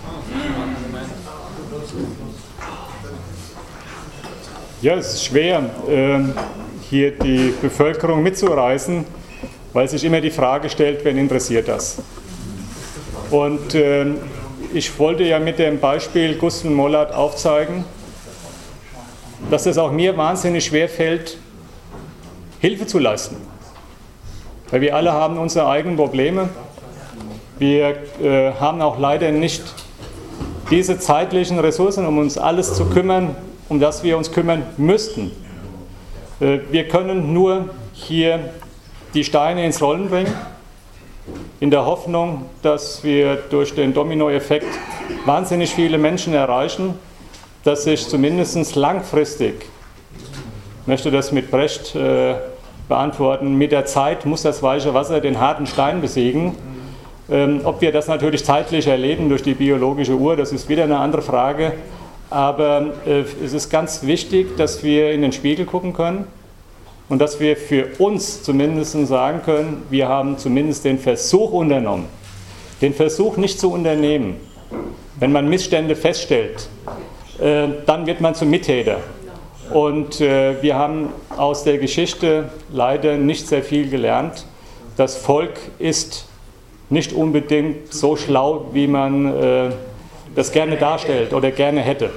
Ja, es ist schwer, hier die Bevölkerung mitzureißen, weil sich immer die Frage stellt, wen interessiert das? Und ich wollte ja mit dem Beispiel Gustl Mollert aufzeigen, dass es auch mir wahnsinnig schwer fällt, Hilfe zu leisten. Weil wir alle haben unsere eigenen Probleme. Wir haben auch leider nicht diese zeitlichen Ressourcen, um uns alles zu kümmern, um das wir uns kümmern müssten. Wir können nur hier die Steine ins Rollen bringen, in der Hoffnung, dass wir durch den Dominoeffekt wahnsinnig viele Menschen erreichen, dass sich zumindest langfristig, ich möchte das mit Brecht beantworten, mit der Zeit muss das weiche Wasser den harten Stein besiegen. Ob wir das natürlich zeitlich erleben durch die biologische Uhr, das ist wieder eine andere Frage. Aber es ist ganz wichtig, dass wir in den Spiegel gucken können und dass wir für uns zumindest sagen können, wir haben zumindest den Versuch unternommen. Den Versuch nicht zu unternehmen. Wenn man Missstände feststellt, dann wird man zum Mittäter. Und wir haben aus der Geschichte leider nicht sehr viel gelernt. Das Volk ist nicht unbedingt so schlau, wie man das gerne darstellt oder gerne hätte.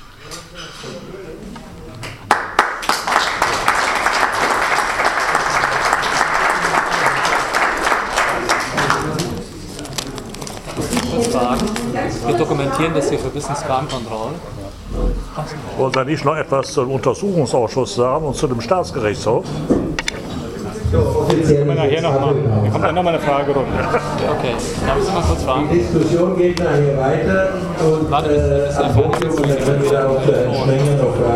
Wir dokumentieren das hier für Wissensfragenkontrolle. Wollen Sie nicht noch etwas zum Untersuchungsausschuss sagen und zu dem Staatsgerichtshof? Können wir nachher noch machen. Dann kommt dann noch mal eine Fragerunde. Okay, darf ich Sie mal kurz fragen? Die Diskussion geht nachher weiter und ab Podium und dann können wir da auch Schmenger noch fragen.